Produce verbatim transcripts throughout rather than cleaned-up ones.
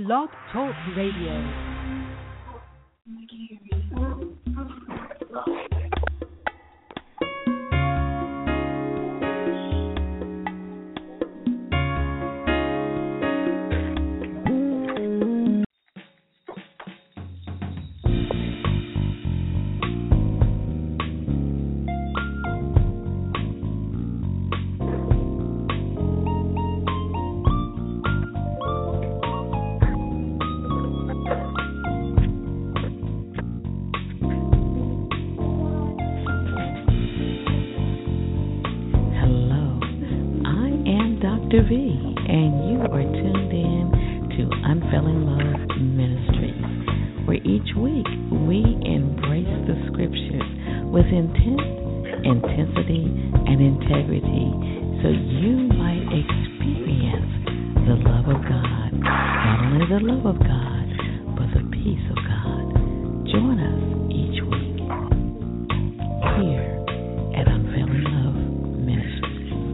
Blog Talk Radio. V, and you are tuned in to Unfailing Love Ministries, where each week we embrace the scriptures with intent, intensity, and integrity so you might experience the love of God. Not only the love of God, but the peace of God. Join us each week here at Unfailing Love Ministries.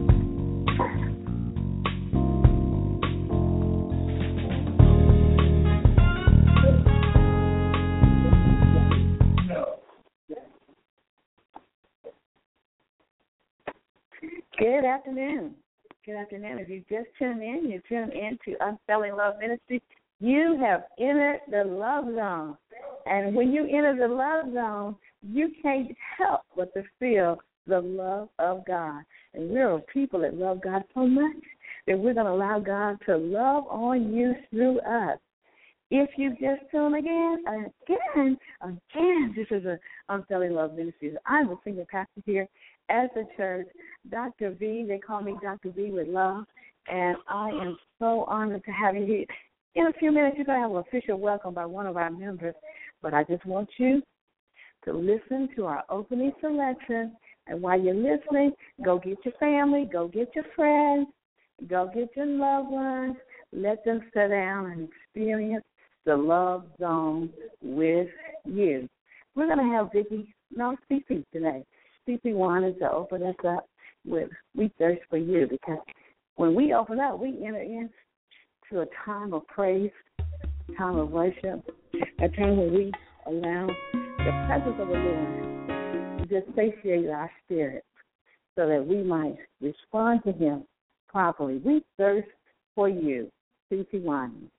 Good afternoon. Good afternoon. If you just tuned in, you tuned in to Unfailing Love Ministry. You have entered the love zone. And when you enter the love zone, you can't help but to feel the love of God. And we're a people that love God so much that we're going to allow God to love on you through us. If you just tune again, again, again, this is a Unfailing Love Ministry. I'm a senior pastor here at the church, Doctor V. They call me Doctor V with love, and I am so honored to have you here. In a few minutes, you're going to have an official welcome by one of our members, but I just want you to listen to our opening selection, and while you're listening, go get your family, go get your friends, go get your loved ones, let them sit down and experience the love zone with you. We're going to have Vicki, no, C C today. C C wanted to open us up with We Thirst for You, because when we open up, we enter into a time of praise, time of worship, a time where we allow the presence of the Lord to just satiate our spirit so that we might respond to Him properly. We thirst for you, C C Wine.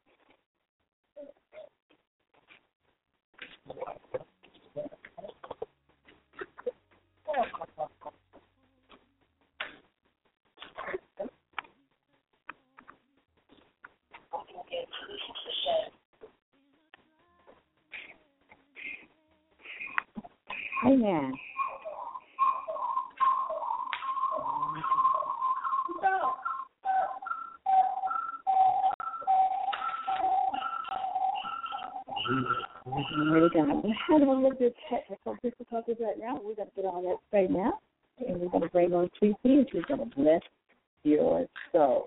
Amen. We're having a little bit of technical difficulties right now. We're going to get all that straightened out, and we're going to bring on T C, and she's going to bless your soul.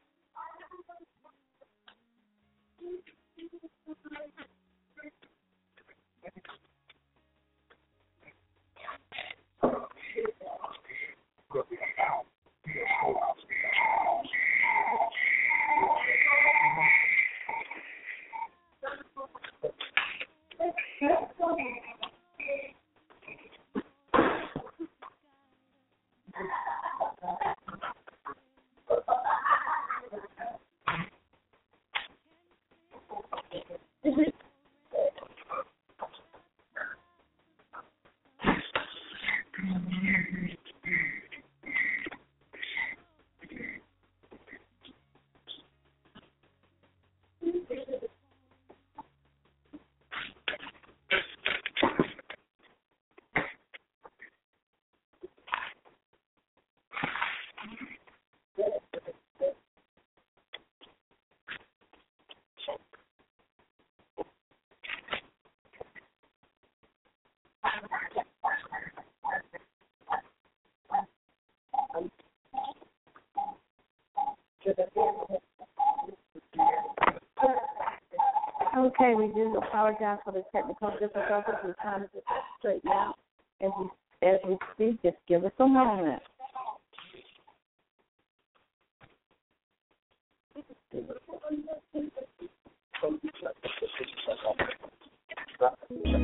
Okay, we do apologize for the technical difficulties. We're trying to get that straightened out as we, as we speak. Just give us a moment.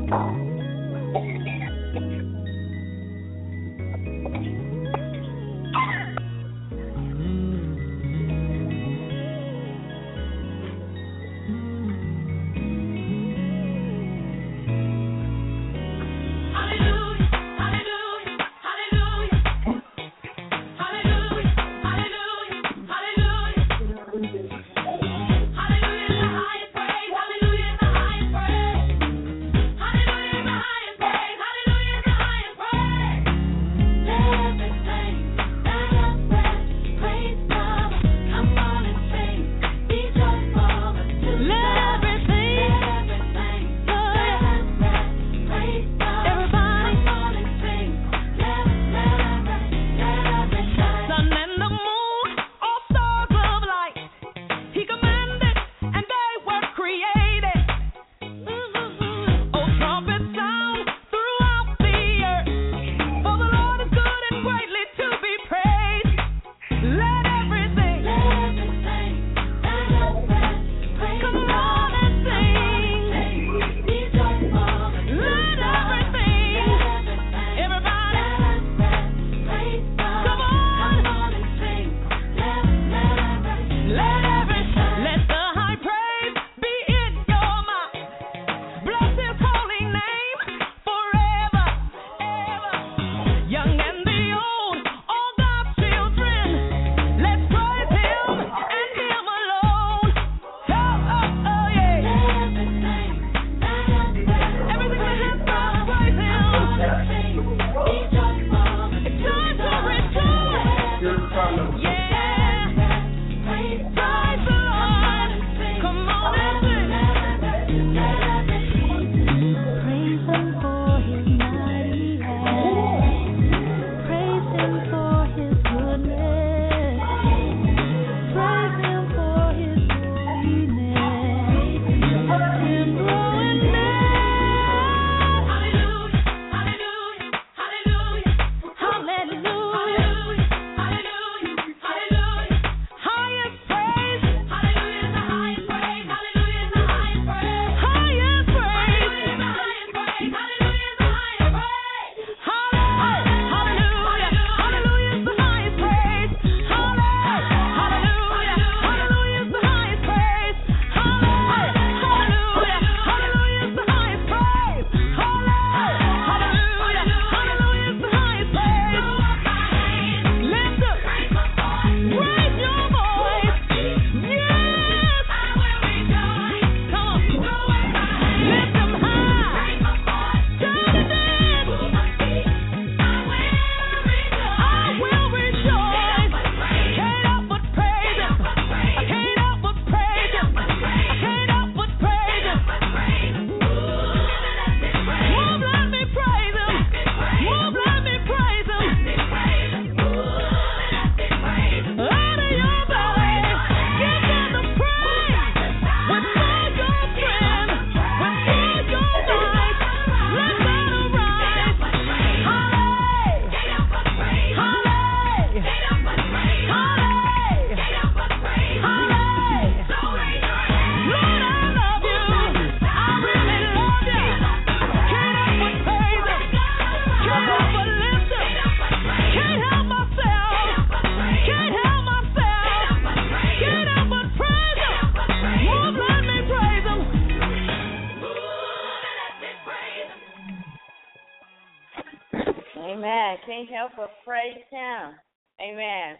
Amen. Can't help but praise him. Amen.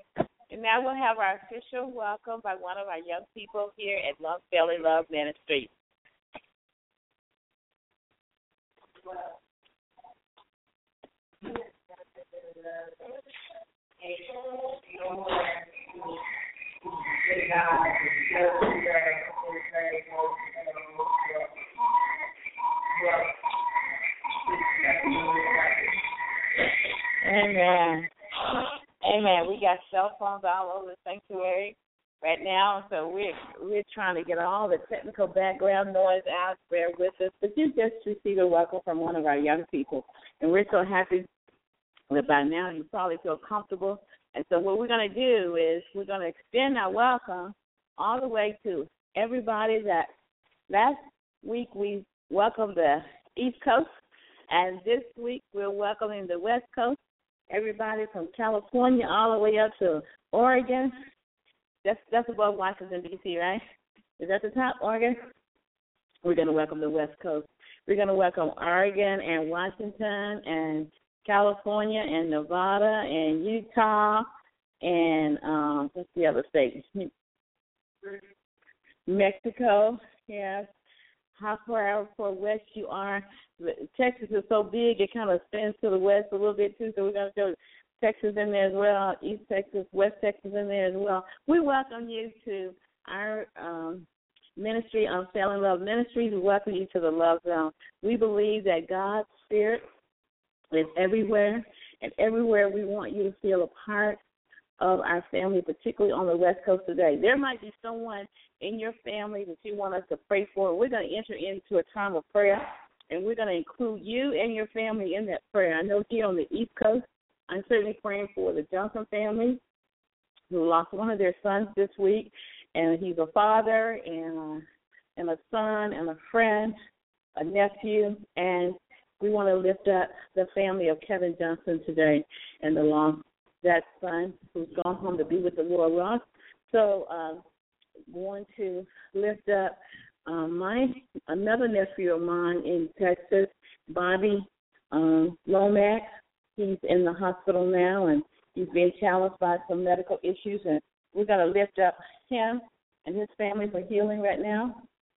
And now we'll have our official welcome by one of our young people here at Love Belly Love Ministry. Amen. Amen. We got cell phones all over the sanctuary right now, so we're we're trying to get all the technical background noise out. Bear with us, but you just received a welcome from one of our young people, and we're so happy that by now you probably feel comfortable. And so what we're going to do is we're going to extend our welcome all the way to everybody that last week we welcomed the East Coast. And this week we're welcoming the West Coast, everybody from California all the way up to Oregon. That's, that's above Washington, D C, right? Is that the top, Oregon? We're going to welcome the West Coast. We're going to welcome Oregon and Washington and California and Nevada and Utah and um, what's the other state? Mexico, yes. How far far west you are. Texas is so big it kind of spins to the west a little bit too, so we're going to go Texas in there as well, East Texas, West Texas in there as well. We welcome you to our um, ministry, Unfailing Love Ministries. We welcome you to the Love Zone. We believe that God's Spirit is everywhere, and everywhere we want you to feel a part of our family, particularly on the West Coast today. There might be someone in your family that you want us to pray for. We're going to enter into a time of prayer, and we're going to include you and your family in that prayer. I know here on the East Coast, I'm certainly praying for the Johnson family who lost one of their sons this week, and he's a father and a, and a son and a friend, a nephew, and we want to lift up the family of Kevin Johnson today and the loss that son who's gone home to be with the Lord, Ross. So um, going to lift up um, my another nephew of mine in Texas, Bobby um, Lomax. He's in the hospital now, and he's being challenged by some medical issues, and we're going to lift up him and his family for healing right now.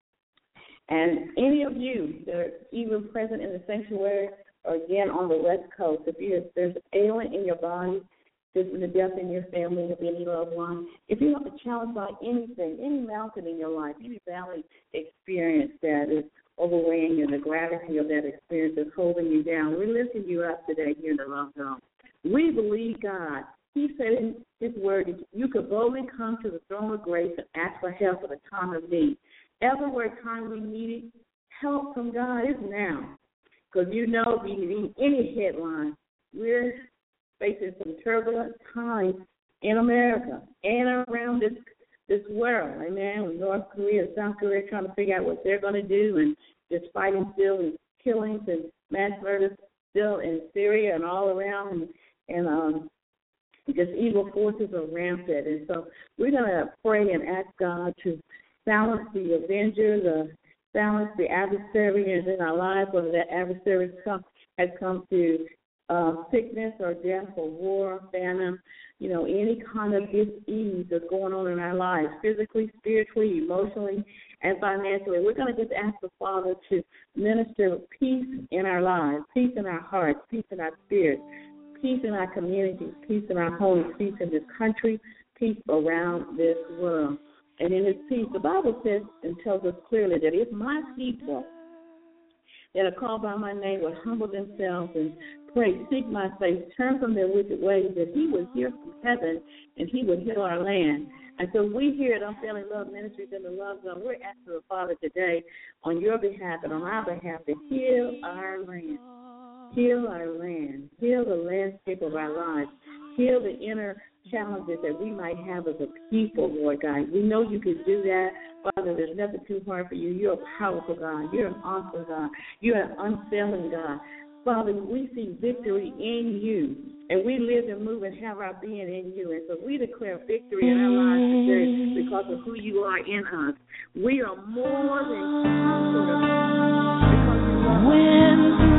And any of you that are even present in the sanctuary or, again, on the West Coast, if, you, if there's an ailment in your body, there's a death in your family, of any loved one, if you're not challenged by anything, any mountain in your life, any valley experience that is overweighing you, the gravity of that experience is holding you down, we're lifting you up today here in the Love Zone. We believe God. He said in his word that you could boldly come to the throne of grace and ask for help at a time of need. Everywhere time we need it, help from God is now. Because you know, if you need any headline, we're facing some turbulent times in America and around this this world. Amen. With North Korea and South Korea trying to figure out what they're going to do, and just fighting still, and killings and mass murders still in Syria and all around, and, and um, just evil forces are rampant. And so we're going to pray and ask God to silence the avenger, the silence the adversaries in our lives, whether that adversary come, has come to uh, sickness or death or war, famine, you know, any kind of dis-ease that's going on in our lives, physically, spiritually, emotionally, and financially. We're going to just ask the Father to minister peace in our lives, peace in our hearts, peace in our spirits, peace in our communities, peace in our homes, peace in this country, peace around this world. And in his peace, the Bible says and tells us clearly that if my people that are called by my name would humble themselves and pray, seek my face, turn from their wicked ways, that he would hear from heaven and he would heal our land. And so we here at Unfailing Love Ministries in the Love Zone, we're asking the Father today on your behalf and on our behalf to heal our land. Heal our land. Heal the landscape of our lives. Heal the inner challenges that we might have as a people, Lord God. We know you can do that. Father, there's nothing too hard for you. You're a powerful God. You're an awesome God. You're an unfailing God. Father, we see victory in you, and we live and move and have our being in you. And so we declare victory in our lives today because of who you are in us. We are more than conquerors because you love us.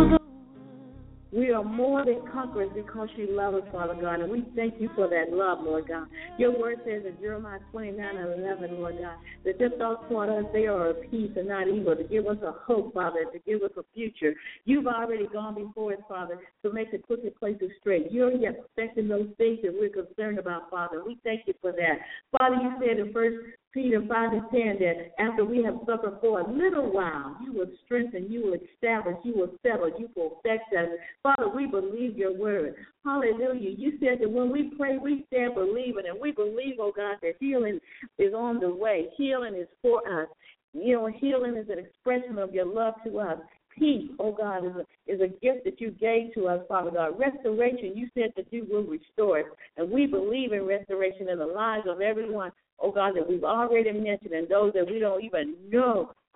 We are more than conquerors because you love us, Father God, and we thank you for that love, Lord God. Your word says in Jeremiah twenty-nine and eleven, Lord God, that your thoughts toward us, they are of peace and not evil, to give us a hope, Father, to give us a future. You've already gone before us, Father, to make the crooked places straight. You're yet perfecting those things that we're concerned about, Father. We thank you for that. Father, you said in First Peter five and ten that after we have suffered for a little while, you will strengthen, you will establish, you will settle, you will perfect us. Father, we believe your word. Hallelujah. You said that when we pray, we stand believing, and we believe, oh God, that healing is on the way. Healing is for us. You know, healing is an expression of your love to us. Peace, oh God, is a, is a gift that you gave to us, Father God. Restoration, you said that you will restore it. And we believe in restoration in the lives of everyone, oh God, that we've already mentioned, and those that we don't even know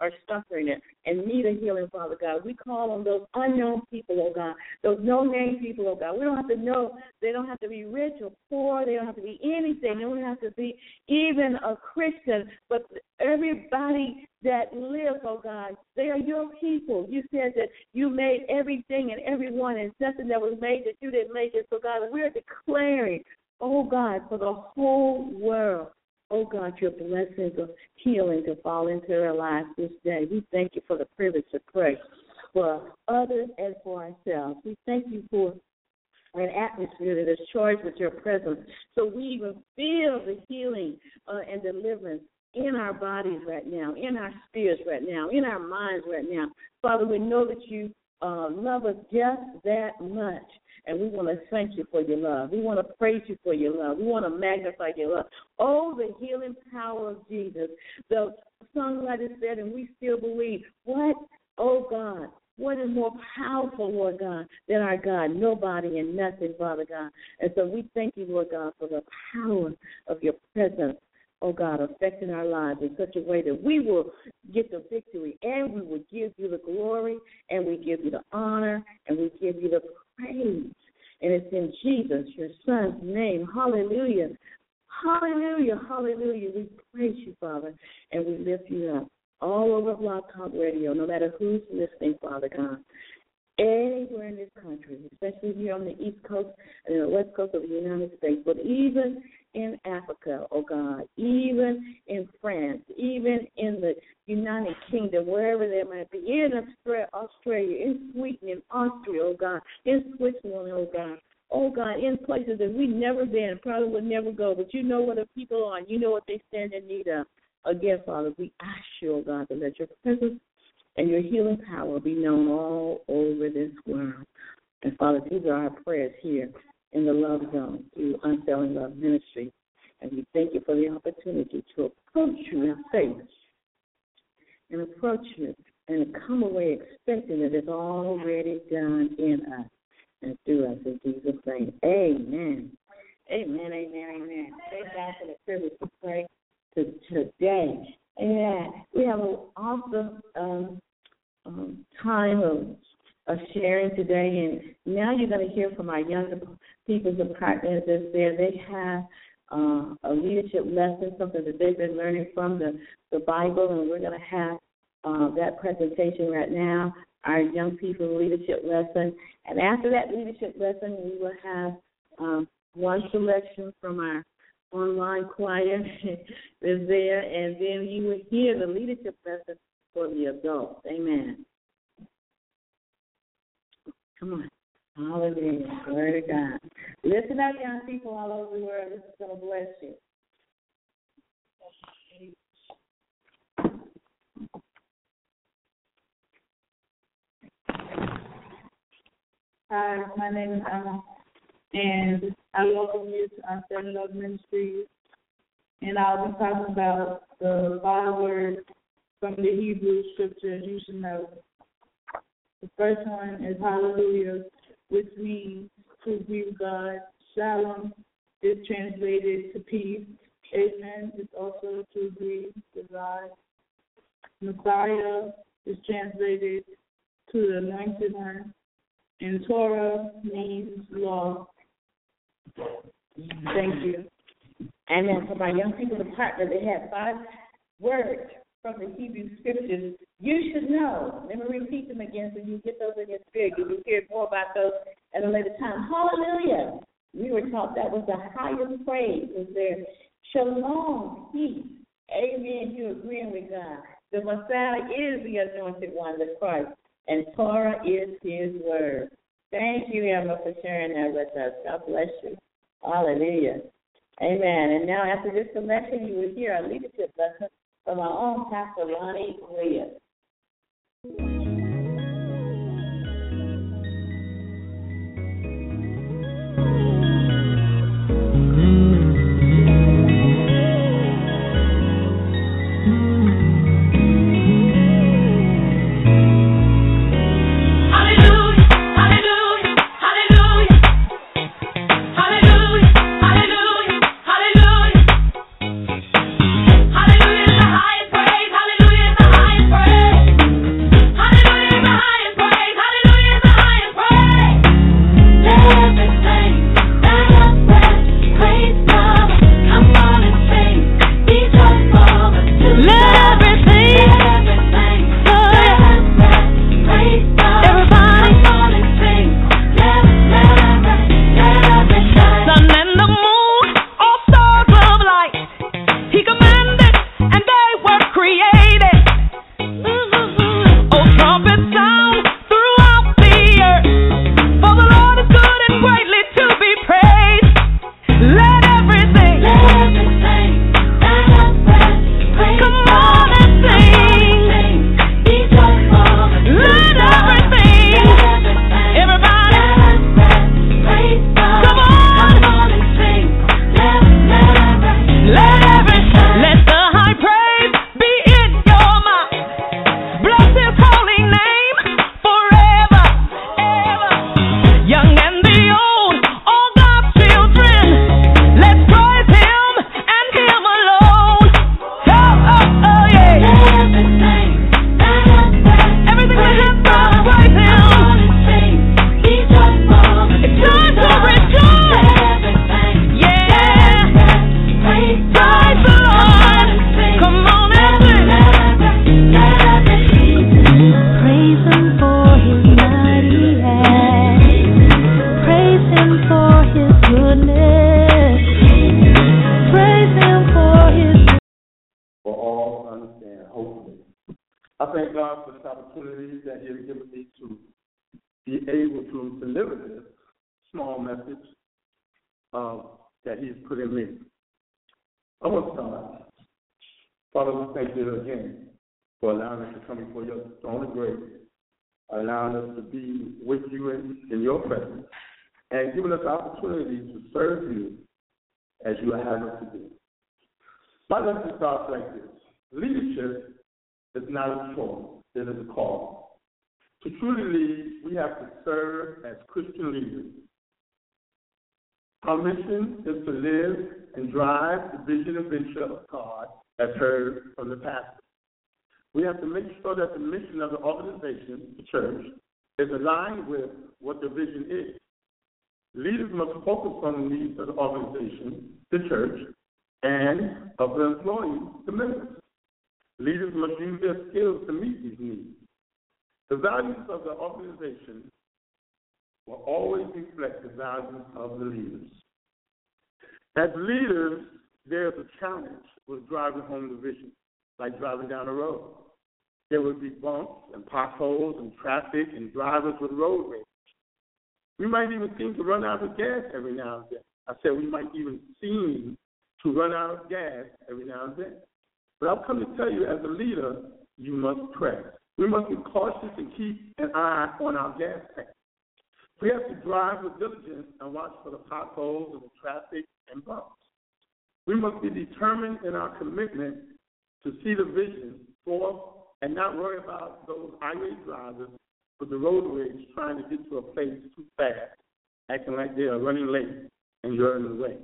are suffering and, and need a healing, Father God. We call on those unknown people, oh God, those no-name people, oh God. We don't have to know. They don't have to be rich or poor. They don't have to be anything. They don't have to be even a Christian. But everybody that lives, oh God, they are your people. You said that you made everything and everyone, and nothing that was made that you didn't make it. So, God, we're declaring, oh God, for the whole world, oh God, your blessings of healing to fall into their lives this day. We thank you for the privilege to pray for others and for ourselves. We thank you for an atmosphere that is charged with your presence, so we even feel the healing uh, and deliverance in our bodies right now, in our spirits right now, in our minds right now. Father, we know that you uh, love us just that much, and we want to thank you for your love. We want to praise you for your love. We want to magnify your love. Oh, the healing power of Jesus. The songwriter said, and we still believe, what, oh God, what is more powerful, Lord God, than our God? Nobody and nothing, Father God. And so we thank you, Lord God, for the power of your presence, oh God, affecting our lives in such a way that we will get the victory, and we will give you the glory, and we give you the honor, and we give you the praise. And it's in Jesus, your Son's name. Hallelujah. Hallelujah. Hallelujah. We praise you, Father, and we lift you up all over Blog Talk Radio, no matter who's listening, Father God. Anywhere in this country, especially here on the East Coast and the West Coast of the United States, but even in Africa, oh God, even in France, even in the United Kingdom, wherever they might be, in Australia, in Sweden, in Austria, oh God, in Switzerland, oh God, oh God, in places that we've never been, probably would never go, but you know what the people are, and you know what they stand in need of. Again, Father, we ask you, oh God, to let your presence and your healing power be known all over this world. And, Father, these are our prayers here in the Love Zone through Unfailing Love Ministry. And we thank you for the opportunity to approach you in faith and approach you and come away expecting that it's already done in us and through us in Jesus' name. Amen. Amen, amen, amen. Thank God for the privilege to pray to today. Amen. We have an awesome um, um, time of, of sharing today, and now you're going to hear from our younger people, the partners that's there. They have uh, a leadership lesson, something that they've been learning from the, the Bible, and we're going to have uh, that presentation right now, our young people leadership lesson. And after that leadership lesson, we will have um, one selection from our online choir is there, and then you will hear the leadership lesson for the adults. Amen. Come on. Hallelujah. Glory to God. Listen up, young people all over the world. This is going to bless you. Hi, my name is Emma, and I welcome you to Unfailing Love Ministries, and I'll be talking about the five words from the Hebrew scriptures you should know. The first one is hallelujah, which means to agree with God. Shalom is translated to peace. Amen is also to agree with God. Messiah is translated to the anointed one, and Torah means law. Thank you. And then for my young people, the partner, they have five words from the Hebrew scriptures you should know. Let me repeat them again so you get those in your spirit. You will hear more about those at a later time. Hallelujah. We were taught that was the highest praise. Was there shalom, peace. Amen. You agreeing with God. The Messiah is the anointed one, the Christ, and Torah is his word. Thank you, Emma, for sharing that with us. God bless you. Hallelujah. Amen. And now after this selection, you will hear our leadership lesson from our own Pastor Lonnie Williams. Hallelujah is the highest praise. Hallelujah is the highest praise. today. I thank God for this opportunity that He has given me to be able to deliver this small message uh, that He's put in me. I want to start. Father, we thank you again for allowing us to come before your throne of grace, allowing us to be with you in, in your presence, and giving us the opportunity to serve you as you have us to do. My lesson starts like this. Leadership is not a choice, it is a call. To truly lead, we have to serve as Christian leaders. Our mission is to live and drive the vision and venture of God as heard from the pastor. We have to make sure that the mission of the organization, the church, is aligned with what the vision is. Leaders must focus on the needs of the organization, the church, and of the employees, the members. Leaders must use their skills to meet these needs. The values of the organization will always reflect the values of the leaders. As leaders, there's a challenge with driving home the vision, like driving down a road. There will be bumps and potholes and traffic and drivers with road rage. We might even seem to run out of gas every now and then. I said we might even seem to run out of gas every now and then. But I've come to tell you, as a leader, you must pray. We must be cautious and keep an eye on our gas tank. We have to drive with diligence and watch for the potholes and the traffic and bumps. We must be determined in our commitment to see the vision forth and not worry about those irate drivers with the road rage trying to get to a place too fast, acting like they are running late and you're in the way.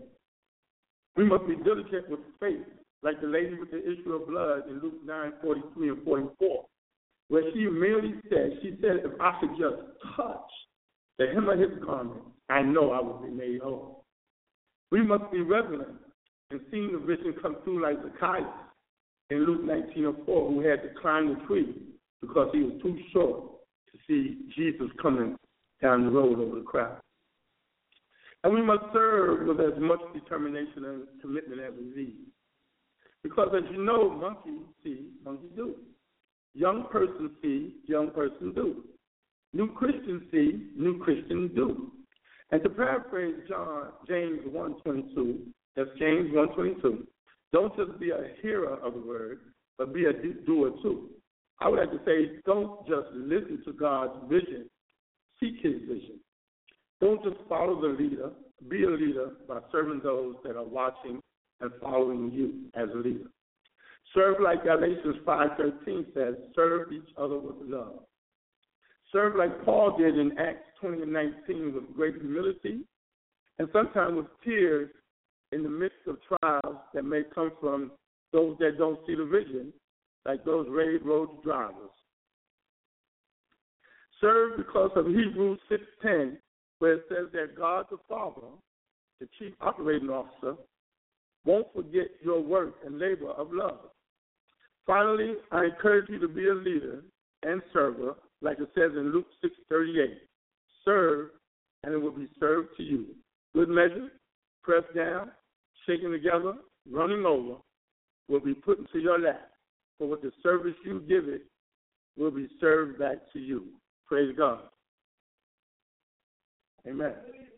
We must be diligent with faith, like the lady with the issue of blood in Luke nine, forty-three and forty-four, where she merely said, she said, if I could just touch the hem of his garment, I know I will be made whole. We must be reverent in seeing the vision come through like Zacchaeus in Luke nineteen oh four, who had to climb the tree because he was too short to see Jesus coming down the road over the crowd. And we must serve with as much determination and commitment as we lead. Because as you know, monkey see, monkey do. Young person see, young person do. New Christians see, new Christians do. And to paraphrase John, James one twenty-two, that's James one twenty-two, don't just be a hearer of the word, but be a doer too. I would like to say, don't just listen to God's vision, seek his vision. Don't just follow the leader, be a leader by serving those that are watching and following you as a leader. Serve like Galatians five thirteen says, serve each other with love. Serve like Paul did in Acts twenty and nineteen with great humility and sometimes with tears in the midst of trials that may come from those that don't see the vision, like those road drivers. Serve because of Hebrews six ten, where it says that God the Father, the chief operating officer, won't forget your work and labor of love. Finally, I encourage you to be a leader and server, like it says in Luke six thirty-eight. Serve, and it will be served to you. Good measure, pressed down, shaken together, running over, will be put into your lap. For with the service you give it, will be served back to you. Praise God. Amen.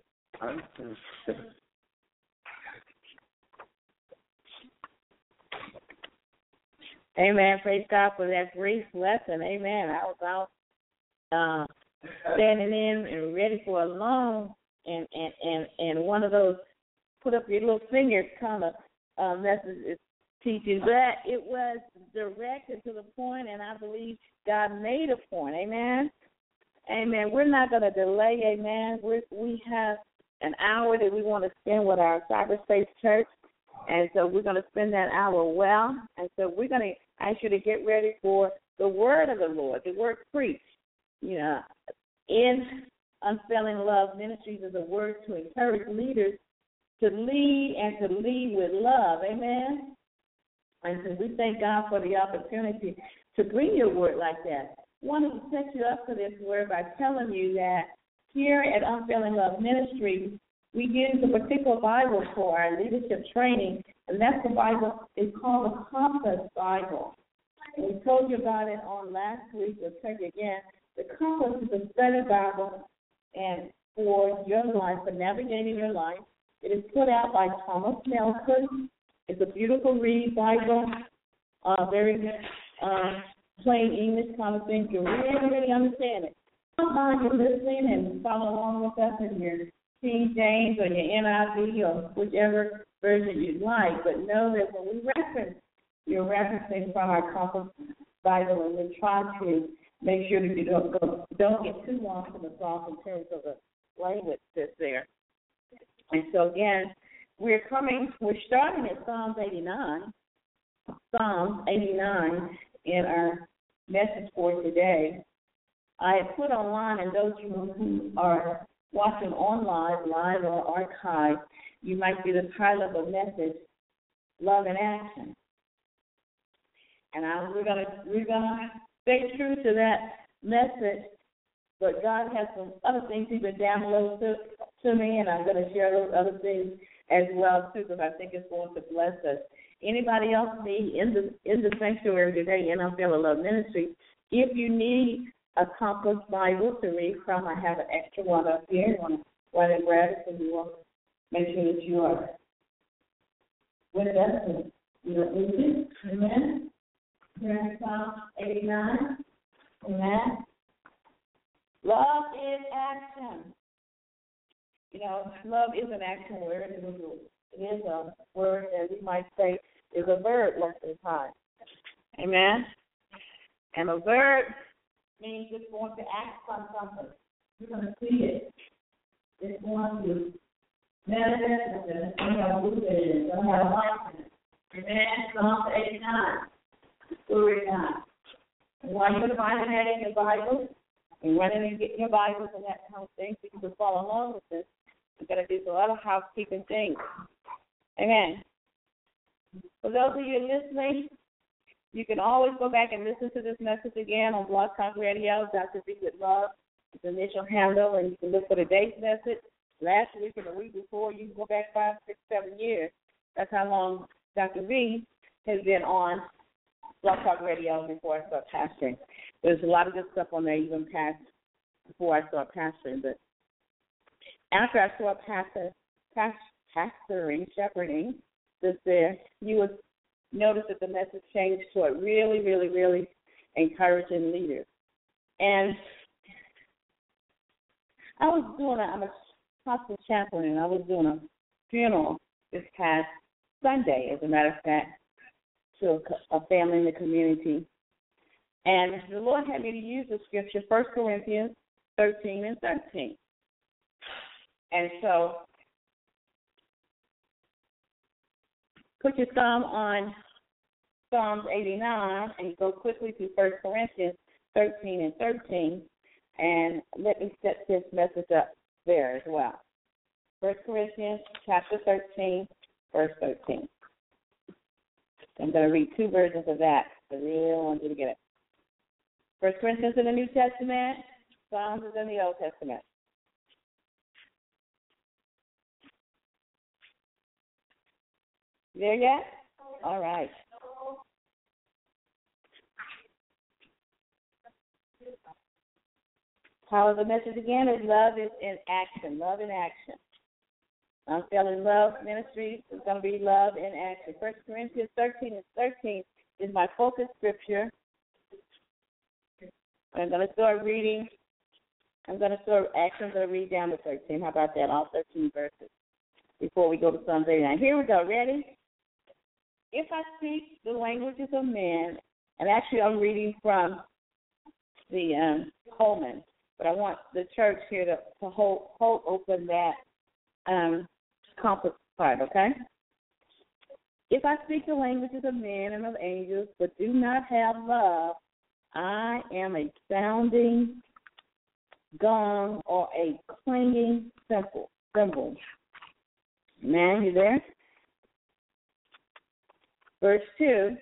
Amen. Praise God for that brief lesson. Amen. I was out uh, standing in and ready for a long and, and, and, and one of those put up your little finger kind of uh, messages teaching, but it was directed to the point, and I believe God made a point. Amen. Amen. We're not going to delay. Amen. We're, we have an hour that we want to spend with our cyberspace church, and so we're going to spend that hour well. And so we're going to ask you to get ready for the word of the Lord, the word preached. You know, in Unfailing Love Ministries is a word to encourage leaders to lead and to lead with love. Amen. And so we thank God for the opportunity to bring you a word like that. I want to set you up for this word by telling you that here at Unfailing Love Ministries, we use a particular Bible for our leadership training, and that's the Bible. It's called the Compass Bible. And we told you about it on last week. We'll tell you again. The Compass is a study Bible and for your life, for navigating your life. It is put out by Thomas Nelson. It's a beautiful read Bible, uh, very uh, plain English kind of thing. You really, really understand it. Come on, you're listening and follow along with us in your King James or your N I V or whichever version you like. But know that when we reference, you're referencing from our Compass Bible, and we try to make sure that you don't go, don't get too lost in the sauce in terms of the language that's there. And so again, we're coming, we're starting at Psalms eighty-nine, Psalms eighty-nine in our message for today. I have put online, and those of you who are watching online, live or archived, you might see the title of the message, Love in Action. And I, we're gonna we're gonna stay true to that message, but God has some other things He's been downloading to, to me, and I'm going to share those other things as well too, because I think it's going to bless us. Anybody else need in the in the sanctuary today in Unfailing Love Ministry? If you need a Compass Bible to read from, I have an extra one up here. You want to run and grab it, and you want to make sure that you are with us and you're with it. Amen. Here in Psalm eighty-nine. Amen. Love is action. You know, love is an action word. It is a, it is a word that we might say is a verb most of the time. Amen. And a verb means it's going to act on something. You're going to see it. It's going to manifest it. It's going to have root in it. It's going to have life in it. Amen. Psalm eighty-nine. Glory to God. And while you're finding that in your Bible, and running and getting your Bibles and that kind of thing, so you can follow along with this, you've got to do a lot of housekeeping things. Amen. For those of you listening, you can always go back and listen to this message again on Blog Talk Radio. Doctor V with Love is the initial handle, and you can look for the day's message. Last week and the week before, you can go back five, six, seven years. That's how long Doctor V has been on Blog Talk Radio before I start pastoring. There's a lot of good stuff on there even past before I start pastoring. But after I start pastor, past, pastoring, shepherding, this there, you would notice that the message changed to a really, really, really encouraging leader. And I was doing a, I'm a hospital chaplain, and I was doing a funeral this past Sunday, as a matter of fact, to a, a family in the community. And the Lord had me to use the scripture, First Corinthians thirteen and thirteen. And so put your thumb on Psalms eighty-nine and go quickly to First Corinthians thirteen and thirteen, and let me set this message up there as well. First Corinthians chapter thirteen, verse thirteen. I'm going to read two versions of that. I really want you to get it. First Corinthians in the New Testament, Psalms is in the Old Testament. There yet? All right. Power of the message again is love is in action. Love in action. Unfailing Love Ministries is going to be love in action. First Corinthians thirteen and thirteen is my focus scripture. I'm going to start reading. I'm going to start, actually, I'm going to read down to thirteen. How about that? All thirteen verses before we go to Psalms eighty-nine. Here we go. Ready? If I speak the languages of men, and actually I'm reading from the um, Coleman, but I want the church here to, to hold, hold open that um, compass part, okay? If I speak the languages of men and of angels, but do not have love, I am a sounding gong or a clanging cymbal. cymbal. Man, you there? Verse two,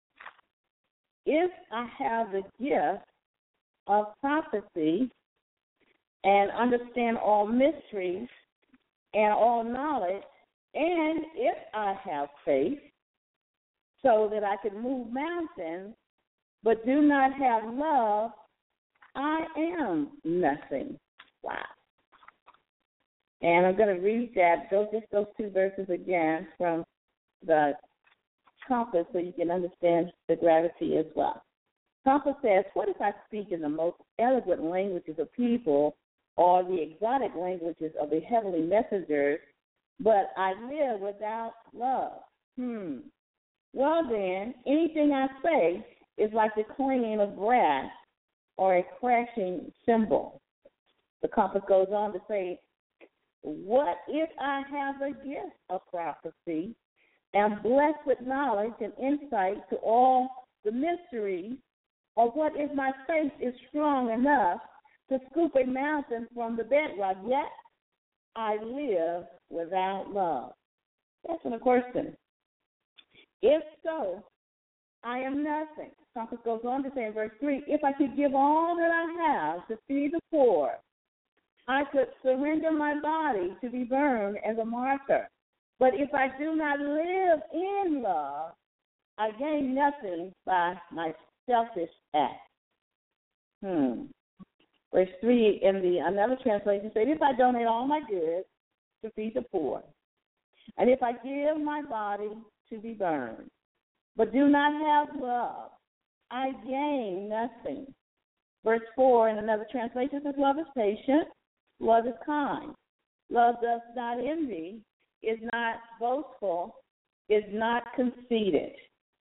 if I have the gift of prophecy and understand all mysteries and all knowledge, and if I have faith so that I can move mountains, but do not have love, I am nothing. Wow. And I'm going to read that, those, just those two verses again from the Compass so you can understand the gravity as well. Compass says, what if I speak in the most eloquent languages of people or the exotic languages of the heavenly messengers, but I live without love? Hmm. Well then, anything I say is like the clanging of brass or a crashing cymbal. The Compass goes on to say, what if I have a gift of prophecy, am blessed with knowledge and insight to all the mysteries, or what if my faith is strong enough to scoop a mountain from the bedrock, yet I live without love? That's a question. If so, I am nothing. Compass goes on to say in verse three, if I could give all that I have to feed the poor, I could surrender my body to be burned as a martyr. But if I do not live in love, I gain nothing by my selfish act. Hmm. Verse three in the another translation says, if I donate all my goods to feed the poor, and if I give my body to be burned, but do not have love, I gain nothing. Verse four in another translation says, love is patient, love is kind, love does not envy, is not boastful, is not conceited.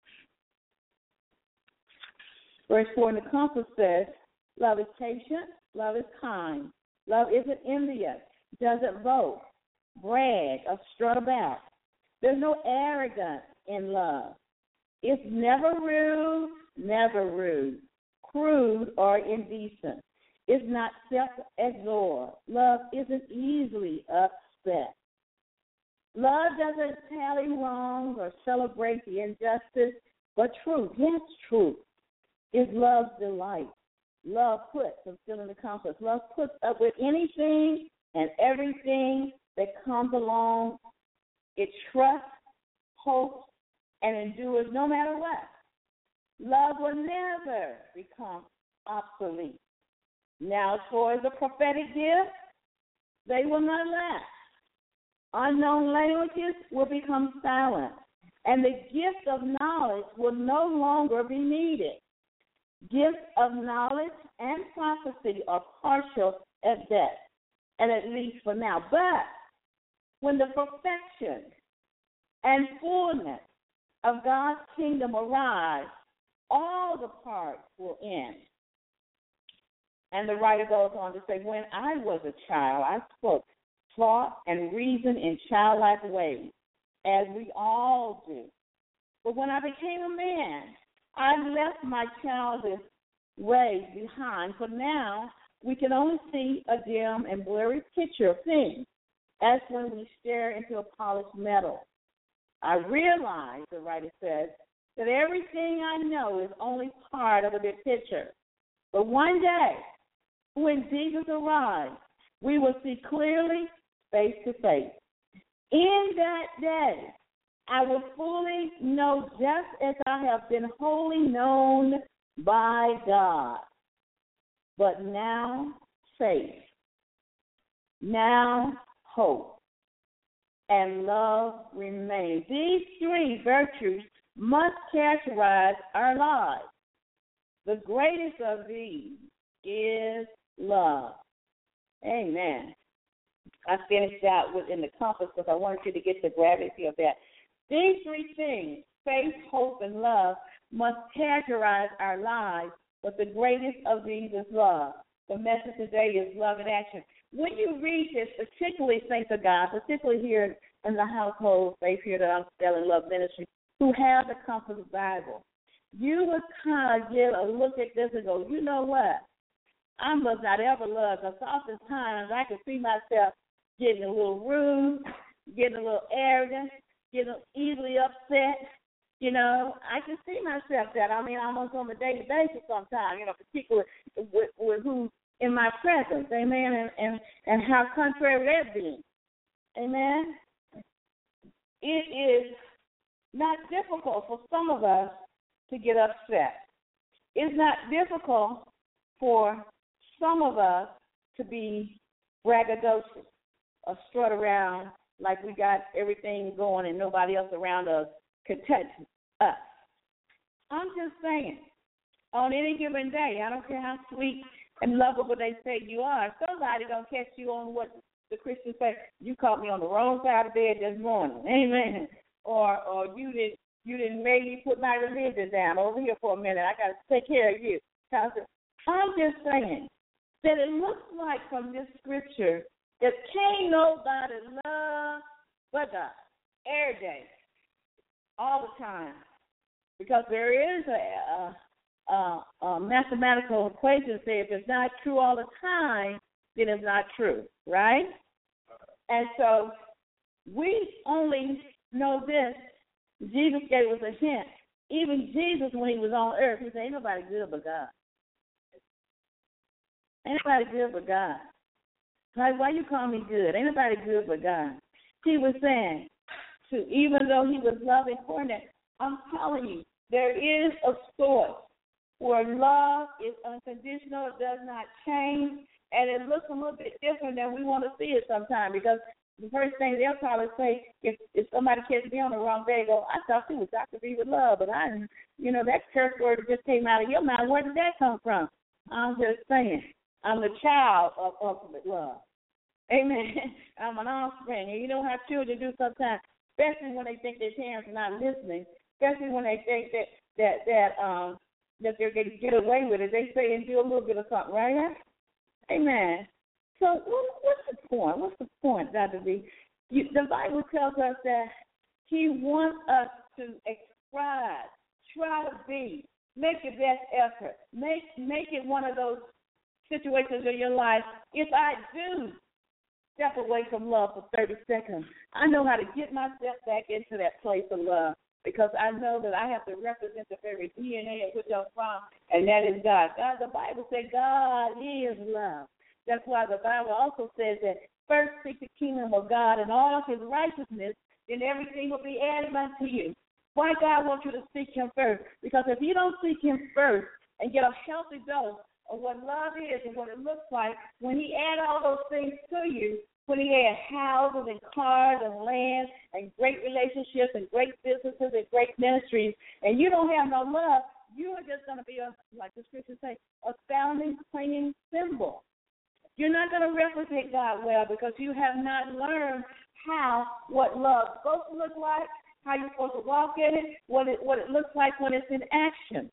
Verse four in the Compass says, love is patient, love is kind, love isn't envious, doesn't boast, brag, or strut about. There's no arrogance in love. It's never rude, never rude, crude, or indecent. It's not self-absorbed. Love isn't easily upset. Love doesn't tally wrongs or celebrate the injustice, but truth, yes, truth, is love's delight. Love puts, I'm still in the Compass, love puts up with anything and everything that comes along. It trusts, hopes, and endures no matter what. Love will never become obsolete. Now, as far as the prophetic gifts, they will not last. Unknown languages will become silent, and the gift of knowledge will no longer be needed. Gifts of knowledge and prophecy are partial at best, and at least for now. But when the perfection and fullness of God's kingdom arrives, all the parts will end. And the writer goes on to say, when I was a child, I spoke, thought, and reasoned in childlike ways, as we all do. But when I became a man, I left my childish ways behind, for now we can only see a dim and blurry picture of things, as when we stare into a polished metal. I realize, the writer says, that everything I know is only part of a big picture. But one day, when Jesus arrives, we will see clearly face to face. In that day, I will fully know just as I have been wholly known by God. But now, faith. Now, hope. And love remain. These three virtues must characterize our lives. The greatest of these is love. Amen. I finished out within the Compass because I wanted you to get the gravity of that. These three things, faith, hope, and love, must characterize our lives, but the greatest of these is love. The message today is love in action. When you read this, particularly saints of God, particularly here in the household, faith here at Unfailing Love Ministry, who have the Compass Bible, you will kind of get a look at this and go, you know what? I must not ever love, because oftentimes I can see myself getting a little rude, getting a little arrogant, getting easily upset. You know, I can see myself that. I mean, almost on a daily basis sometimes, you know, particularly with, with who's in my presence, amen, and, and, and how contrary that be, amen. It is not difficult for some of us to get upset. it's not difficult for some of us to be braggadocious or strut around like we got everything going and nobody else around us could touch us. I'm just saying, on any given day, I don't care how sweet and lovable they say you are, somebody gonna catch you on what the Christians say. You caught me on the wrong side of bed this morning, amen. Or or you didn't you didn't make me put my religion down over here for a minute. I gotta take care of you. I'm just saying that it looks like from this scripture that can't nobody love but God every day, all the time, because there is a, a, a, a mathematical equation that says if it's not true all the time, then it's not true, right? And so we only know this. Jesus gave us a hint. Even Jesus, when he was on earth, he said, ain't nobody good but God. Ain't nobody good but God. Like, why you call me good? Ain't nobody good but God. He was saying, to, even though he was loving for them, I'm telling you, there is a source where love is unconditional, it does not change, and it looks a little bit different than we want to see it sometimes, because the first thing they'll probably say, if, if somebody catches me on the wrong day, go, I thought you was Doctor B with love, but I didn't, you know, that curse word that just came out of your mouth, where did that come from? I'm just saying, I'm the child of ultimate love. Amen. I'm an offspring. And you know how children do sometimes, especially when they think their parents are not listening, especially when they think that that that um that they're going to get away with it. They say and do a little bit of something, right? Amen. So what's the point? What's the point, Doctor B? You, the Bible tells us that he wants us to ascribe, try to be, make your best effort, make make it one of those situations in your life. If I do step away from love for thirty seconds, I know how to get myself back into that place of love, because I know that I have to represent the very D N A of which I'm from, and that is God. God, the Bible says God is love. That's why the Bible also says that first seek the kingdom of God and all of his righteousness, then everything will be added unto you. Why God wants you to seek him first? Because if you don't seek him first and get a healthy dose of what love is and what it looks like, when he adds all those things to you, when he adds houses and cars and land and great relationships and great businesses and great ministries, and you don't have no love, you are just going to be, a, like the scriptures say, a sounding, clinging cymbal. You're not going to represent God well because you have not learned how, what love is supposed to look like, how you're supposed to walk in it, what it, what it looks like when it's in action.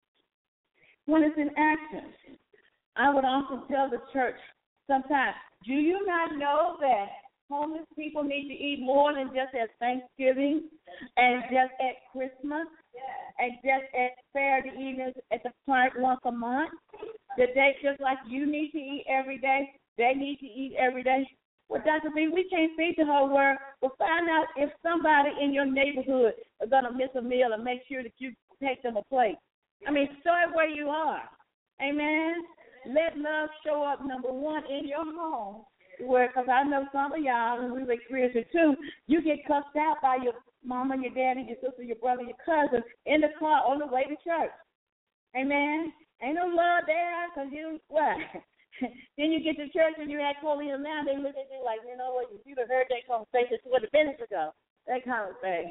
When it's in action. I would also tell the church sometimes, do you not know that homeless people need to eat more than just at Thanksgiving and just at Christmas and just at Saturday evenings at the park once a month? That they, just like you need to eat every day, they need to eat every day. Well, Doctor B, we can't feed the whole world. Well, find out if somebody in your neighborhood is going to miss a meal and make sure that you take them a plate. I mean, start where you are. Amen? Let love show up, number one, in your home. Where, because I know some of y'all, and we've experienced it too, you get cussed out by your mama, your daddy, your sister, your brother, your cousin in the car on the way to church. Amen? Ain't no love there because you, what? Then you get to church and you act holy and now they look at you like, you know what, you have heard that conversation twenty minutes ago. That kind of thing.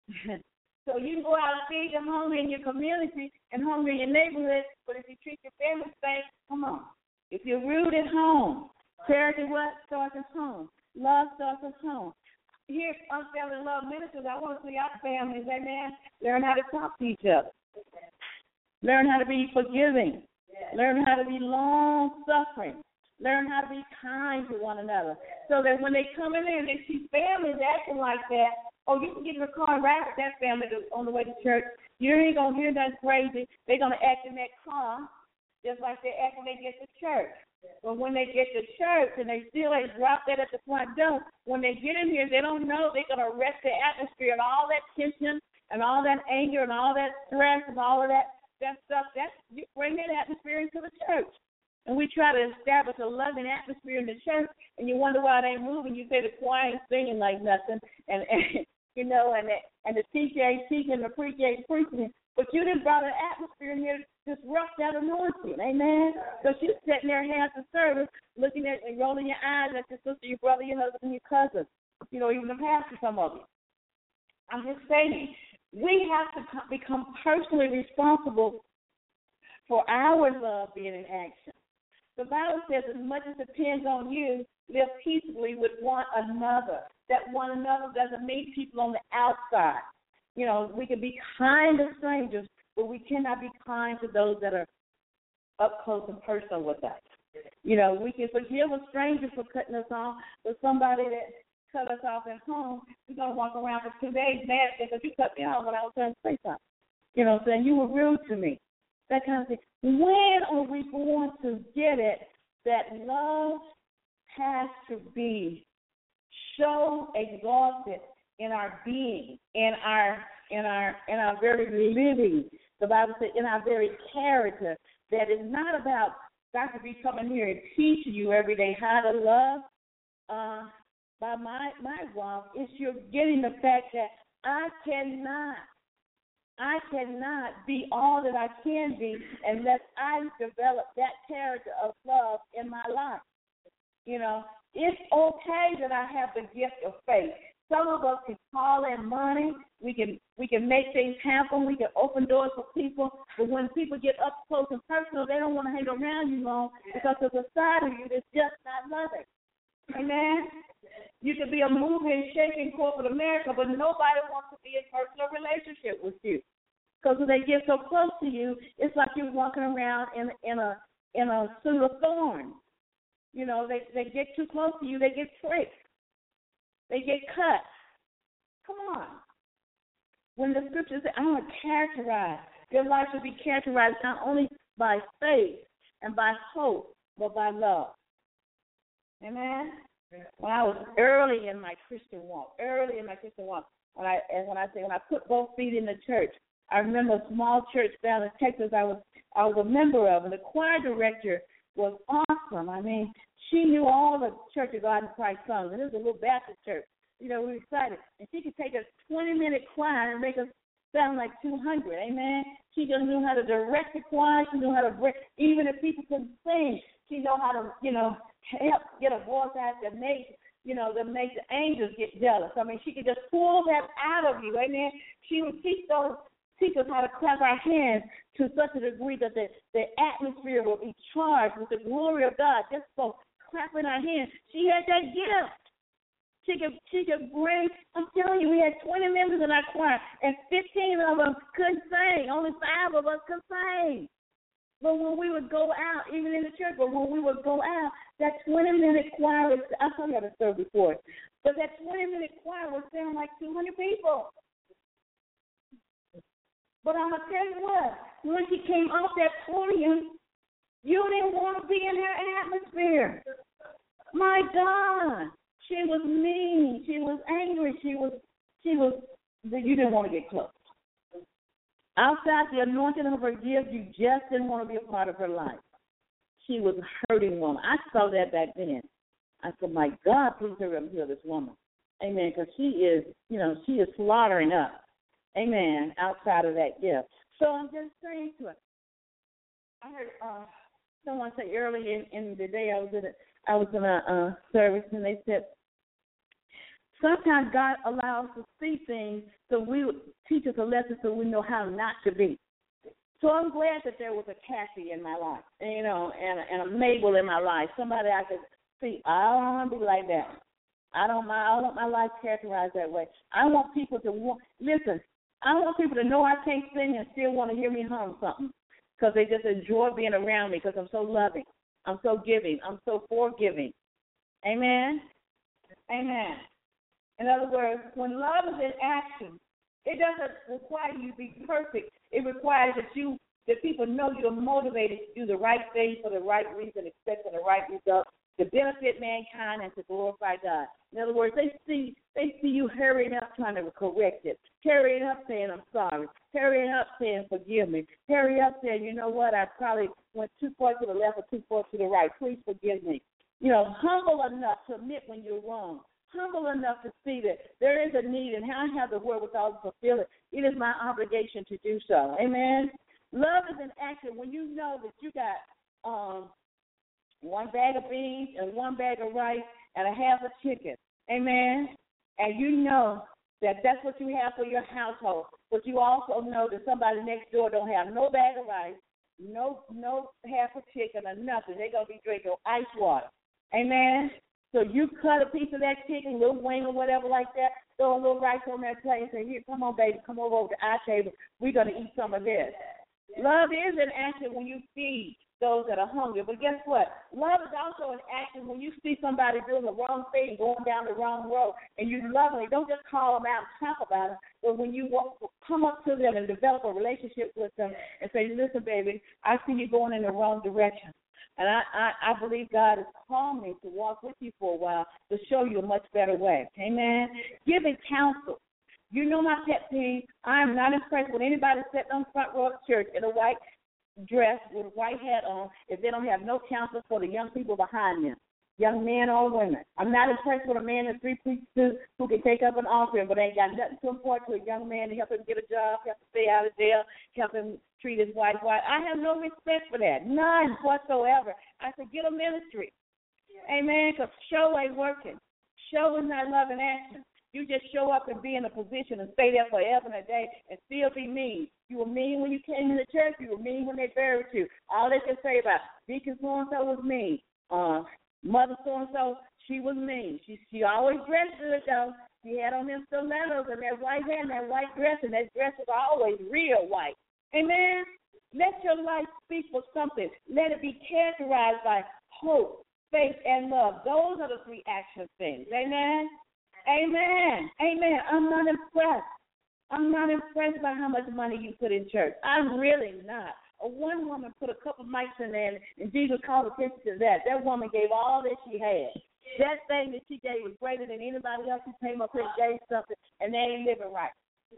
So you can go out and feed them hungry in your community and hungry in your neighborhood, but if you treat your family safe, come on. If you're rude at home, charity what? Starts at home. Love starts at home. Here at Unfailing Love Ministries, I want to see our families, amen, learn how to talk to each other. Learn how to be forgiving. Learn how to be long-suffering. Learn how to be kind to one another. So that when they come in there and they see families acting like that, oh, you can get in the car and ride with that family on the way to church. You ain't going to hear nothing crazy. They're going to act in that car just like they act when they get to church. But when they get to church and they still ain't drop that at the front door, when they get in here, they don't know they're going to wreck the atmosphere and all that tension and all that anger and all that stress and all of that, that stuff. That's, you bring that atmosphere into the church. And we try to establish a loving atmosphere in the church, and you wonder why they ain't moving. You say the choir ain't singing like nothing, and, and you know, and the, and the teacher ain't teaching, the preacher ain't preaching. But you done brought an atmosphere in here to disrupt that anointing, amen? So she's sitting there half the service, looking at and rolling your eyes at your sister, your brother, your husband, and your cousin. You know, even the pastor, some of you. I'm just saying, we have to become personally responsible for our love being in action. The Bible says as much as it depends on you, live peaceably with one another. That one another doesn't mean people on the outside. You know, we can be kind to strangers, but we cannot be kind to those that are up close and personal with us. You know, we can forgive a stranger for cutting us off, but somebody that cut us off at home, we're going to walk around for two days mad because you cut me off when I was trying to say something. You know, saying you were rude to me. That kind of thing. When are we going to get it that love has to be so exalted in our being, in our in our in our very living? The Bible says in our very character, that is not about Doctor B coming here and teaching you every day how to love. Uh, by my my walk, it's you're getting the fact that I cannot. I cannot be all that I can be unless I develop that character of love in my life. You know, it's okay that I have the gift of faith. Some of us can call in money. We can we can make things happen. We can open doors for people. But when people get up close and personal, they don't want to hang around you long because there's a side of you that's just not loving. Amen? You could be a moving and shaking corporate America, but nobody wants to be in personal relationship with you. Because when they get so close to you, it's like you're walking around in in a in a suit of thorns. You know, they, they get too close to you, they get pricked. They get cut. Come on. When the scriptures say, I want to characterize, your life should be characterized not only by faith and by hope, but by love. Amen? When I was early in my Christian walk, early in my Christian walk, when I and when I say when I put both feet in the church, I remember a small church down in Texas I was I was a member of, and the choir director was awesome. I mean, she knew all the Church of God in Christ songs, and it was a little Baptist church. You know, we were excited. And she could take a twenty-minute choir and make us sound like two hundred, amen? She just knew how to direct the choir. She knew how to break, even if people couldn't sing, she knew how to, you know, help get a voice out that made, you know, that make the angels get jealous. I mean, she could just pull that out of you, amen? She would teach those teach us how to clap our hands to such a degree that the, the atmosphere will be charged with the glory of God. Just so clapping our hands. She had that gift. She could, she could bring, I'm telling you, we had twenty members in our choir, and fifteen of them couldn't sing. Only five of us could sing. But when we would go out, even in the church, but when we would go out, that twenty-minute choir was, I thought I had a story before, but that twenty-minute choir would sound like two hundred people. But I'm going to tell you what, when she came off that podium, you didn't want to be in her atmosphere. My God. She was mean. She was angry. She was, she was, you didn't want to get close. Outside the anointing of her gift, you just didn't want to be a part of her life. She was a hurting woman. I saw that back then. I said, my God, please hurry up and heal this woman. Amen, because she is, you know, she is slaughtering up. Amen, outside of that gift. So I'm just saying to her, I heard uh, someone say early in, in the day I was in a, I was in a uh, service, and they said, sometimes God allows us to see things so we would teach us a lesson so we know how not to be. So I'm glad that there was a Kathy in my life, and, you know, and, and a Mabel in my life, somebody I could see. I don't want to be like that. I don't, I don't want my life characterized that way. I want people to want, listen, I want people to know I can't sing and still want to hear me hum something because they just enjoy being around me because I'm so loving. I'm so giving. I'm so forgiving. Amen? Amen. In other words, when love is in action, it doesn't require you to be perfect. It requires that you, that people know you're motivated to do the right thing for the right reason, expecting the right result, to benefit mankind and to glorify God. In other words, they see they see you hurrying up trying to correct it, hurrying up saying I'm sorry, hurrying up saying forgive me, hurry up saying, you know what, I probably went too far to the left or too far to the right. Please forgive me. You know, humble enough to admit when you're wrong. humble enough to see that there is a need and I have the wherewithal to fulfill it, it is my obligation to do so. Amen? Love is an action when you know that you got um, one bag of beans and one bag of rice and a half a chicken. Amen? And you know that that's what you have for your household. But you also know that somebody next door don't have no bag of rice, no no half a chicken or nothing. They're going to be drinking ice water. Amen? So you cut a piece of that chicken, a little wing or whatever like that, throw a little rice on that plate and say, here, come on, baby, come over over to our table. We're going to eat some of this. Love is an action when you feed those that are hungry. But guess what? Love is also an action when you see somebody doing the wrong thing, going down the wrong road, and you love them. Don't just call them out and talk about them, but when you walk, come up to them and develop a relationship with them and say, listen, baby, I see you going in the wrong direction. And I, I, I believe God has called me to walk with you for a while to show you a much better way. Amen? Giving counsel. You know my pet peeve. I am not impressed with anybody sitting on the front row of church in a white dress with a white hat on if they don't have no counsel for the young people behind them, young men or women. I'm not impressed with a man in three-piece suit who can take up an offering but ain't got nothing to impart to a young man to help him get a job, help him stay out of jail, help him treat his wife right. I have no respect for that, none whatsoever. I said, get a ministry. Amen, because show ain't working. Show is not love in action. You just show up and be in a position and stay there forever and a day and still be mean. You were mean when you came to the church. You were mean when they buried you. All they can say about Deacon so-and-so was mean. Uh, Mother so-and-so, she was mean. She she always dressed good, though. She had on them stilettos and that white hair and that white dress, and that dress was always real white. Amen? Let your life speak for something. Let it be characterized by hope, faith, and love. Those are the three action things. Amen? Amen. Amen. I'm not impressed. I'm not impressed by how much money you put in church. I'm really not. A one woman put a couple mics in there, and Jesus called attention to that. That woman gave all that she had. That thing that she gave was greater than anybody else who came up here and gave something, and they ain't living right.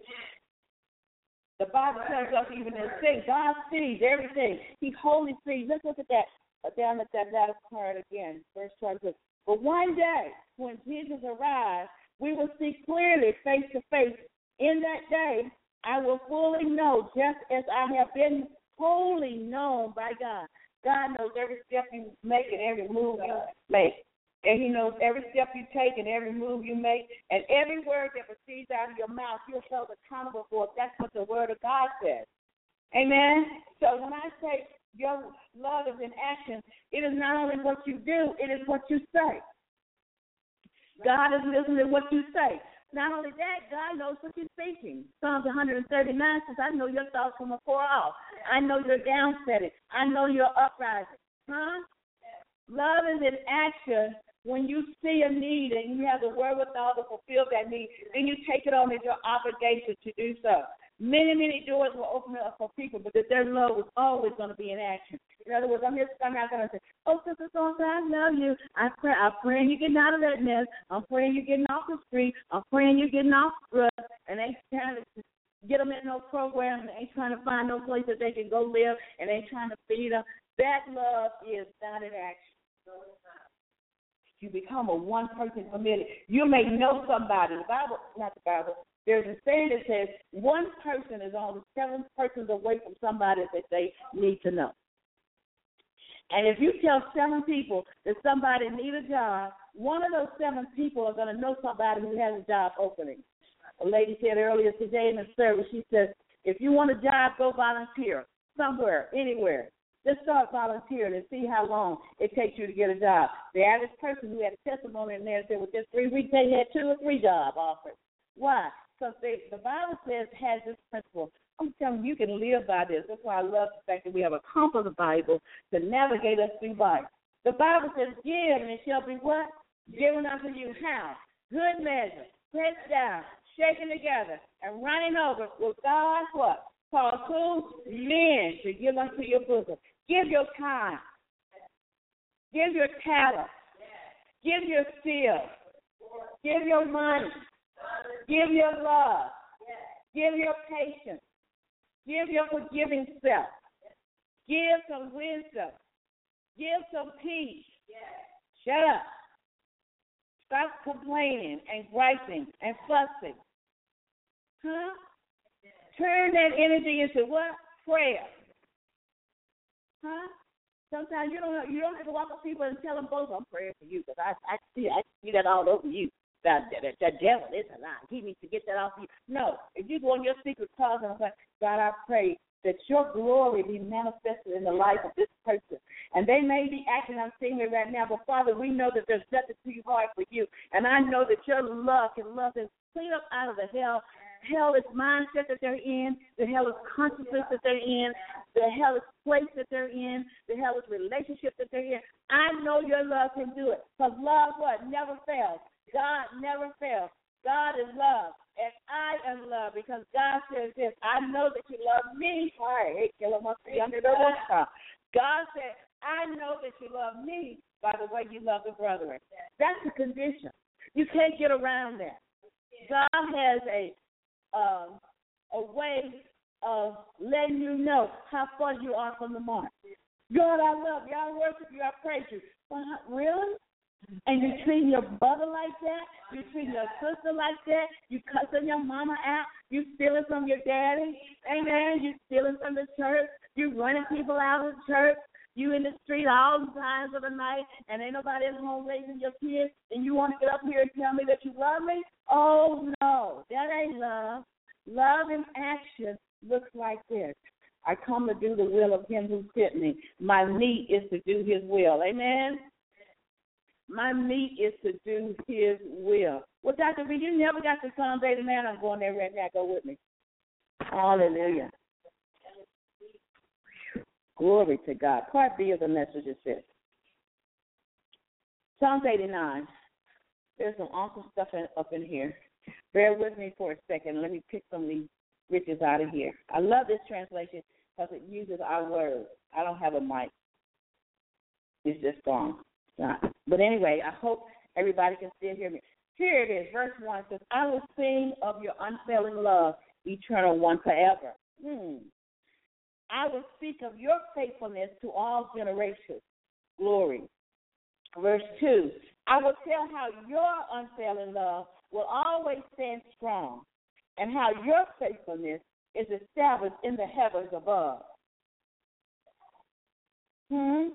The Bible tells us even in sin, God sees everything. He wholly sees. Let's look at that. Down at that last part again, verse twenty-six. But one day, when Jesus arrives, we will see clearly face to face. In that day, I will fully know, just as I have been wholly known by God. God knows every step you make and every move you make. And he knows every step you take and every move you make. And every word that proceeds out of your mouth, you're held accountable for. That's what the word of God says. Amen? So when I say your love is in action, it is not only what you do, it is what you say. God is listening to what you say. Not only that, God knows what you're thinking. Psalms one thirty-nine says, I know your thoughts from afar off. I know your downsetting. I know your uprising. Huh? Love is in action when you see a need and you have the wherewithal to fulfill that need. Then you take it on as your obligation to do so. Many, many doors will open up for people, but their love was always going to be in action. In other words, I'm just I'm not going to say, oh, Sister So-and-so, I love you. I pray, I'm praying you're getting out of that mess. I'm praying you're getting off the street. I'm praying you're getting off drugs. And they trying to get them in no program, and they ain't trying to find no place that they can go live, and they trying to feed them. That love is not in action. You become a one-person committee. You may know somebody. The Bible, not the Bible, there's a saying that says one person is only seven persons away from somebody that they need to know. And if you tell seven people that somebody needs a job, one of those seven people are going to know somebody who has a job opening. A lady said earlier today in the service, she says, if you want a job, go volunteer somewhere, anywhere. Just start volunteering and see how long it takes you to get a job. The average person who had a testimony in there said, well, just three weeks they had two or three job offers. Why? Because the Bible says has this principle. I'm telling you, you can live by this. That's why I love the fact that we have a compass Bible to navigate us through life. The Bible says, give, and it shall be what? Given unto you. How? Good measure, pressed down, shaken together, and running over with God's what? Cause who? Men to give unto your bosom. Give your time. Give your talent. Give your skill. Give your money. Give your love. Give your patience. Give your forgiving self. Give some wisdom. Give some peace. Shut up. Stop complaining and griping and fussing. Huh? Turn that energy into what? Prayer. Huh? Sometimes you don't know, you don't have to walk up to people and tell them both, I'm praying for you, because I, I see I see that all over you. That, that, that devil is a lie. He needs to get that off you. No, if you go on your secret closet and say, God, I pray that your glory be manifested in the life of this person. And they may be acting unseemly right now, but Father, we know that there's nothing too hard for you. And I know that your love can love them clean up out of the hell. Hell is mindset that they're in. The hell is consciousness that they're in. The hell is place that they're in. The hell is relationship that they're in. I know your love can do it. Because love, what? Never fails. God never fails. God is love. And I am love, because God says this, I know that you love me. God said, I know that you love me by the way you love the brethren. That's the condition. You can't get around that. God has a uh, a way of letting you know how far you are from the mark. God, I love you. I worship you. I praise you. Well, really? And you treating your brother like that? You treating your sister like that? You cussing your mama out? You stealing from your daddy? Amen? You stealing from the church? You running people out of the church? You in the street all times of the night, and ain't nobody at home raising your kids, and you want to get up here and tell me that you love me? Oh, no, that ain't love. Love in action looks like this. I come to do the will of him who sent me. My meat is to do his will. Amen? My meat is to do his will. Well, Doctor B, you never got to Psalm eighty-nine. I'm going there right now. Go with me. Hallelujah. Glory to God. Part B of the message is this. Psalms eighty-nine. There's some awesome stuff in, up in here. Bear with me for a second. Let me pick some of these riches out of here. I love this translation because it uses our words. I don't have a mic. It's just gone. It's not. But anyway, I hope everybody can still hear me. Here it is. Verse one says, I will sing of your unfailing love, eternal one forever. Hmm. I will speak of your faithfulness to all generations. Glory. Verse two, I will tell how your unfailing love will always stand strong, and how your faithfulness is established in the heavens above. Hmm?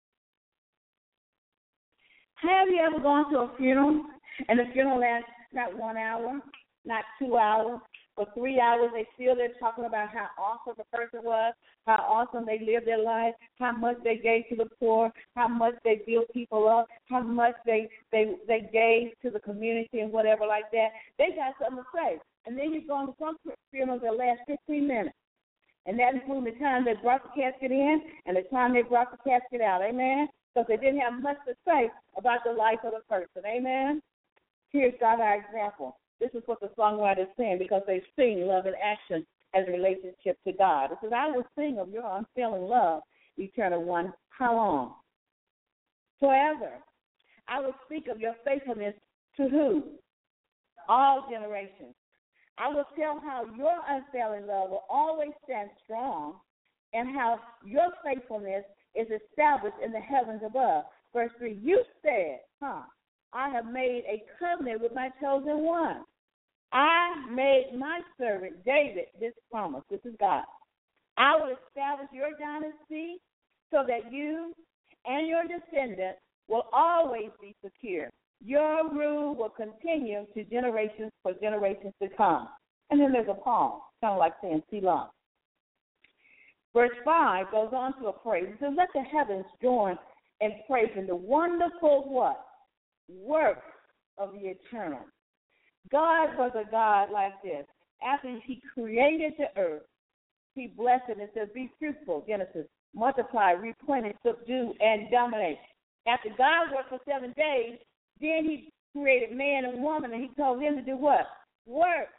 Have you ever gone to a funeral, and the funeral lasts not one hour, not two hours, for three hours, they still there talking about how awesome the person was, how awesome they lived their life, how much they gave to the poor, how much they built people up, how much they they they gave to the community and whatever like that. They got something to say. And then you go on to some funerals that last fifteen minutes. And that includes the time they brought the casket in and the time they brought the casket out. Amen? Because they didn't have much to say about the life of the person. Amen? Here's God our example. This is what the songwriter is saying, because they sing love in action as a relationship to God. It says, I will sing of your unfailing love, eternal one. How long? Forever. I will speak of your faithfulness to who? All generations. I will tell how your unfailing love will always stand strong, and how your faithfulness is established in the heavens above. Verse three, you said, huh, I have made a covenant with my chosen one. I made my servant David this promise. This is God. I will establish your dynasty so that you and your descendants will always be secure. Your rule will continue to generations for generations to come. And then there's a pause, kind of like saying Selah. Verse five goes on to a praise. It says, let the heavens join in praising the wonderful what? Work of the eternal. God was a God like this. After he created the earth, he blessed it and says, be fruitful, Genesis, multiply, replenish, subdue, and dominate. After God worked for seven days, then he created man and woman, and he told them to do what? Work.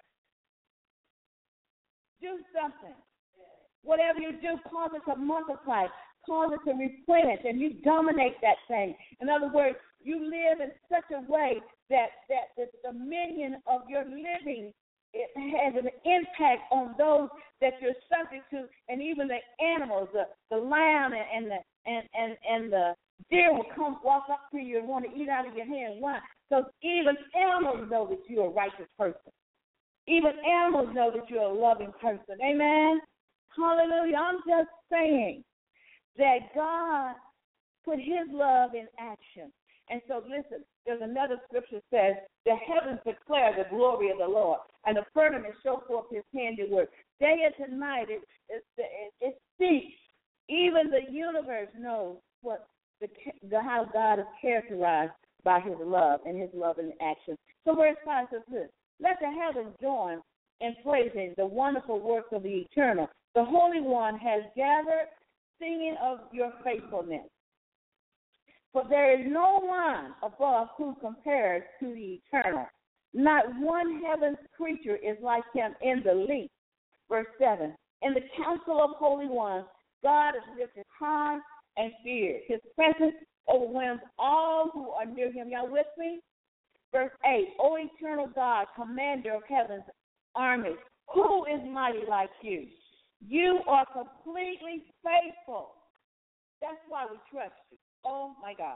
Do something. Whatever you do, cause it to multiply, cause it to replenish, and you dominate that thing. In other words, you live in such a way that, that the dominion of your living it has an impact on those that you're subject to, and even the animals, the, the lamb and, and the and, and, and the deer will come walk up to you and want to eat out of your hand. Why? Because even animals know that you're a righteous person. Even animals know that you're a loving person. Amen? Hallelujah. I'm just saying that God put his love in action. And so, listen, there's another scripture that says, the heavens declare the glory of the Lord, and the firmament show forth his handiwork. Day and night, it, it, it, it speaks. Even the universe knows what the, the how God is characterized by his love and his love in action. So verse five says this, let the heavens join in praising the wonderful works of the eternal. The Holy One has gathered, singing of your faithfulness. For there is no one above who compares to the eternal. Not one heaven's creature is like him in the least. Verse seven, in the council of holy ones, God is lifted high and feared. His presence overwhelms all who are near him. Y'all with me? Verse eight, O eternal God, commander of heaven's armies, who is mighty like you? You are completely faithful. That's why we trust you. Oh, my God.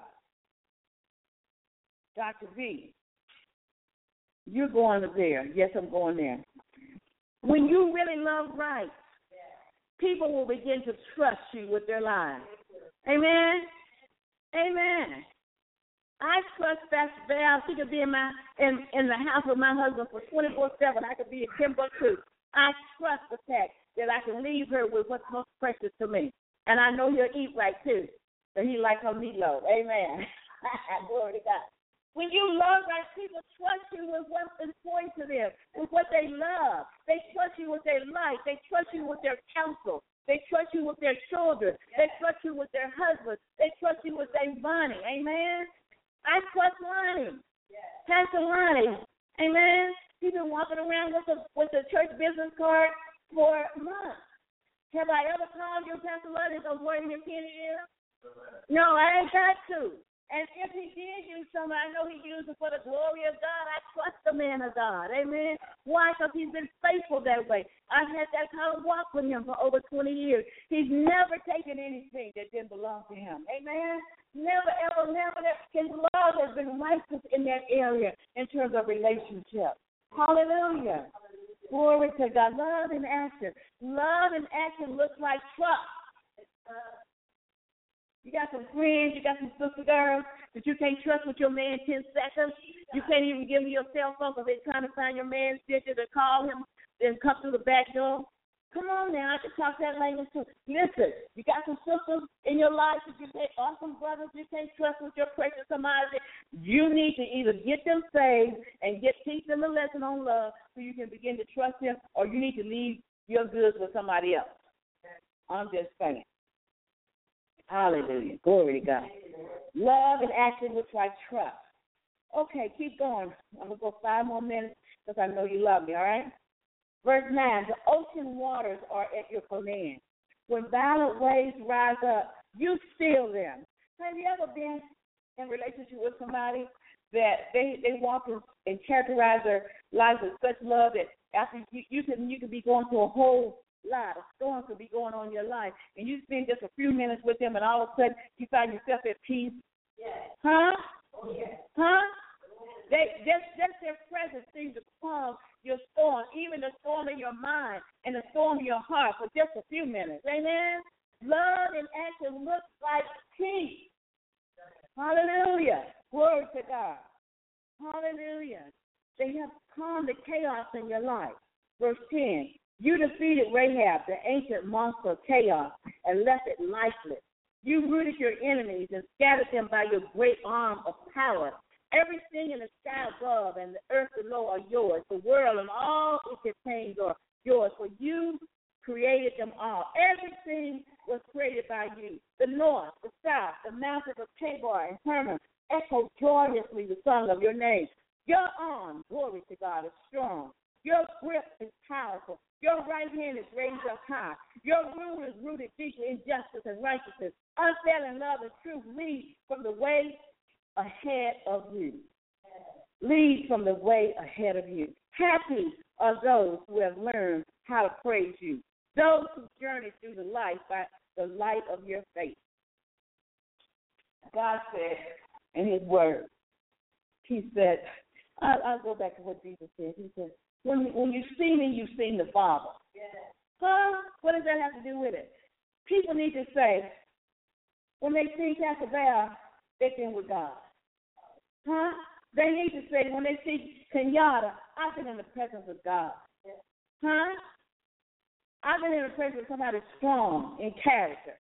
Doctor V, you're going there. Yes, I'm going there. When you really love right, people will begin to trust you with their lives. Amen? Amen. I trust Pastor Val. She could be in my in, in the house with my husband for twenty-four seven. I could be in Timbuktu. I trust the fact that I can leave her with what's most precious to me. And I know he'll eat right, too. So he likes her meatloaf. Amen. Glory to God. When you love right, people trust you with what's important to them, with what they love. They trust you with their life. They trust you with their counsel. They trust you with their children. They trust you with their husbands. They trust you with their money. Amen. I trust Lonnie. Pastor Lonnie. Amen. He's been walking around with a with a church business card for months. Have I ever called you, Pastor Lonnie, because where your kid is? No, I ain't got to. And if he did use something, I know he used it for the glory of God. I trust the man of God. Amen. Why? Because he's been faithful that way. I've had that kind of walk with him for over twenty years. He's never taken anything that didn't belong to him. Amen. Never, ever, never. His love has been righteous in that area in terms of relationship. Hallelujah. Glory to God. Love in action. Love in action looks like trust. You got some friends, you got some sister girls that you can't trust with your man ten seconds. You can't even give them your cell phone because they're trying to find your man's picture to call him, then come through the back door. Come on now, I can talk that language too. Listen, you got some sisters in your life that you say, awesome brothers you can't trust with your precious commodity. You need to either get them saved and get teach them a lesson on love so you can begin to trust them, or you need to leave your goods with somebody else. I'm just saying. Hallelujah. Glory to God. Love and action looks like trust. Okay, keep going. I'm going to go five more minutes because I know you love me, all right? Verse nine, the ocean waters are at your command. When violent waves rise up, you still them. Have you ever been in relationship with somebody that they, they walk and, and characterize their lives with such love that after you, you, can, you can be going through a whole lot of storms could be going on in your life, and you spend just a few minutes with them, and all of a sudden you find yourself at peace? Yes. Huh? Yes. Huh? They just, just their presence seems to calm your storm, even the storm in your mind and the storm in your heart for just a few minutes. Amen? Love and action looks like peace. Hallelujah. Glory to God. Hallelujah. They have calmed the chaos in your life. Verse ten. You defeated Rahab, the ancient monster of chaos, and left it lifeless. You rooted your enemies and scattered them by your great arm of power. Everything in the sky above and the earth below are yours. The world and all it contains are yours, for you created them all. Everything was created by you. The north, the south, the mountains of Tabor and Hermon echo joyously the song of your name. Your arm, glory to God, is strong. Your grip is powerful. Your right hand is raised up high. Your rule is rooted deeply in justice and righteousness. Unfailing love and truth lead from the way ahead of you. lead from the way ahead of you. Happy are those who have learned how to praise you, those who journey through the life by the light of your faith. God said in his word, he said, I'll, I'll go back to what Jesus said. He said, when, when you see me, you've seen the Father. Huh? What does that have to do with it? People need to say, when they see Pastor Bell, they've been with God. Huh? They need to say, when they see Kenyatta, I've been in the presence of God. Huh? I've been in the presence of somebody strong in character.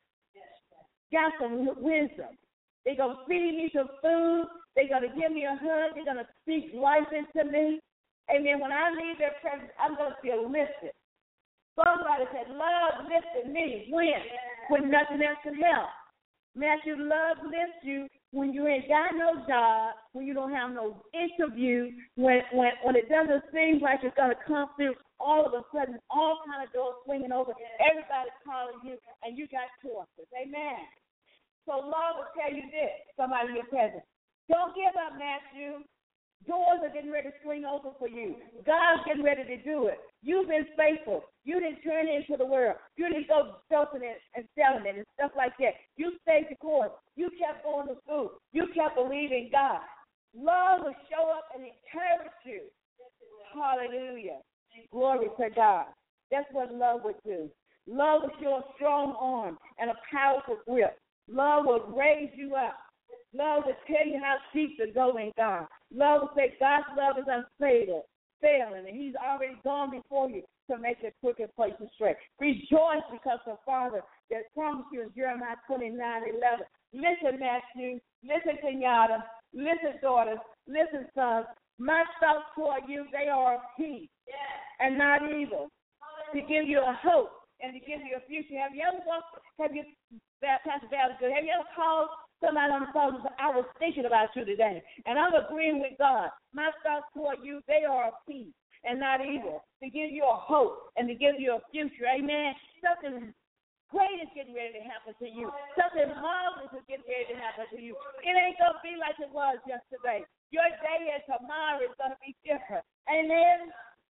Got some wisdom. They're going to feed me some food. They're going to give me a hug. They're going to speak life into me. And then when I leave their presence, I'm going to feel lifted. Somebody said, love lifted me. When? When nothing else can help. Matthew, love lifts you when you ain't got no job, when you don't have no interview, when when when it doesn't seem like it's going to come through, all of a sudden, all kind of doors swinging over, everybody's calling you, and you got choices. Amen. So Lord will tell you this, somebody in your presence. Don't give up, Matthew. Doors are getting ready to swing open for you. God's getting ready to do it. You've been faithful. You didn't turn into the world. You didn't go dumping it and selling it and stuff like that. You stayed the course. You kept going to school. You kept believing God. Love will show up and encourage you. Hallelujah. Glory to God. That's what love would do. Love will show a strong arm and a powerful grip. Love will raise you up. Love will tell you how deep to go in God. Love will say God's love is unfailing, failing, and he's already gone before you to make the crooked places straight. Rejoice because the Father that promised you in Jeremiah twenty-nine eleven. Listen, Matthew. Listen, Kenyatta. Listen, daughters. Listen, sons. My thoughts toward you, they are of peace and not evil, to give you a hope and to give you a future. Have you ever walked, have you, Pastor Valley, have you ever called somebody on the phone? I was thinking about you today, and I'm agreeing with God. My thoughts toward you, they are of peace and not evil, to give you a hope and to give you a future. Amen. Something great is getting ready to happen to you. Something marvelous is getting ready to happen to you. It ain't going to be like it was yesterday. Your day and tomorrow is going to be different. Amen.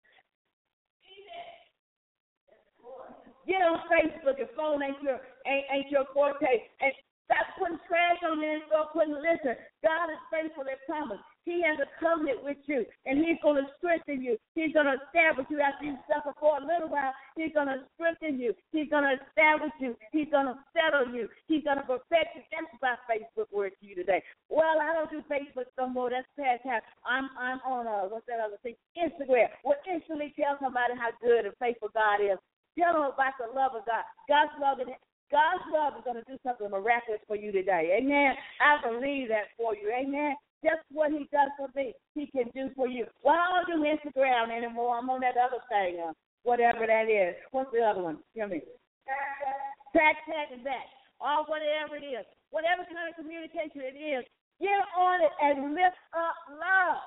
Get on Facebook. Your phone ain't your ain't, ain't your forte. And stop putting trash on there and start putting, listen, God is faithful and promised. He has a covenant with you, and he's going to strengthen you. He's going to establish you after you suffer for a little while. He's going to strengthen you. He's going to establish you. He's going to settle you. He's going to perfect you. That's my Facebook word to you today. Well, I don't do Facebook no more. That's past time. I'm I'm on, uh, what's that other thing? Instagram. Well, instantly tell somebody how good and faithful God is. Tell them about the love of God. God's love is God's love is going to do something miraculous for you today. Amen. I believe that for you. Amen. Just what he does for me, he can do for you. Well, I don't do Instagram anymore. I'm on that other thing, uh, whatever that is. What's the other one? Tell me. Tag, tag, and that. Or whatever it is. Whatever kind of communication it is, get on it and lift up love.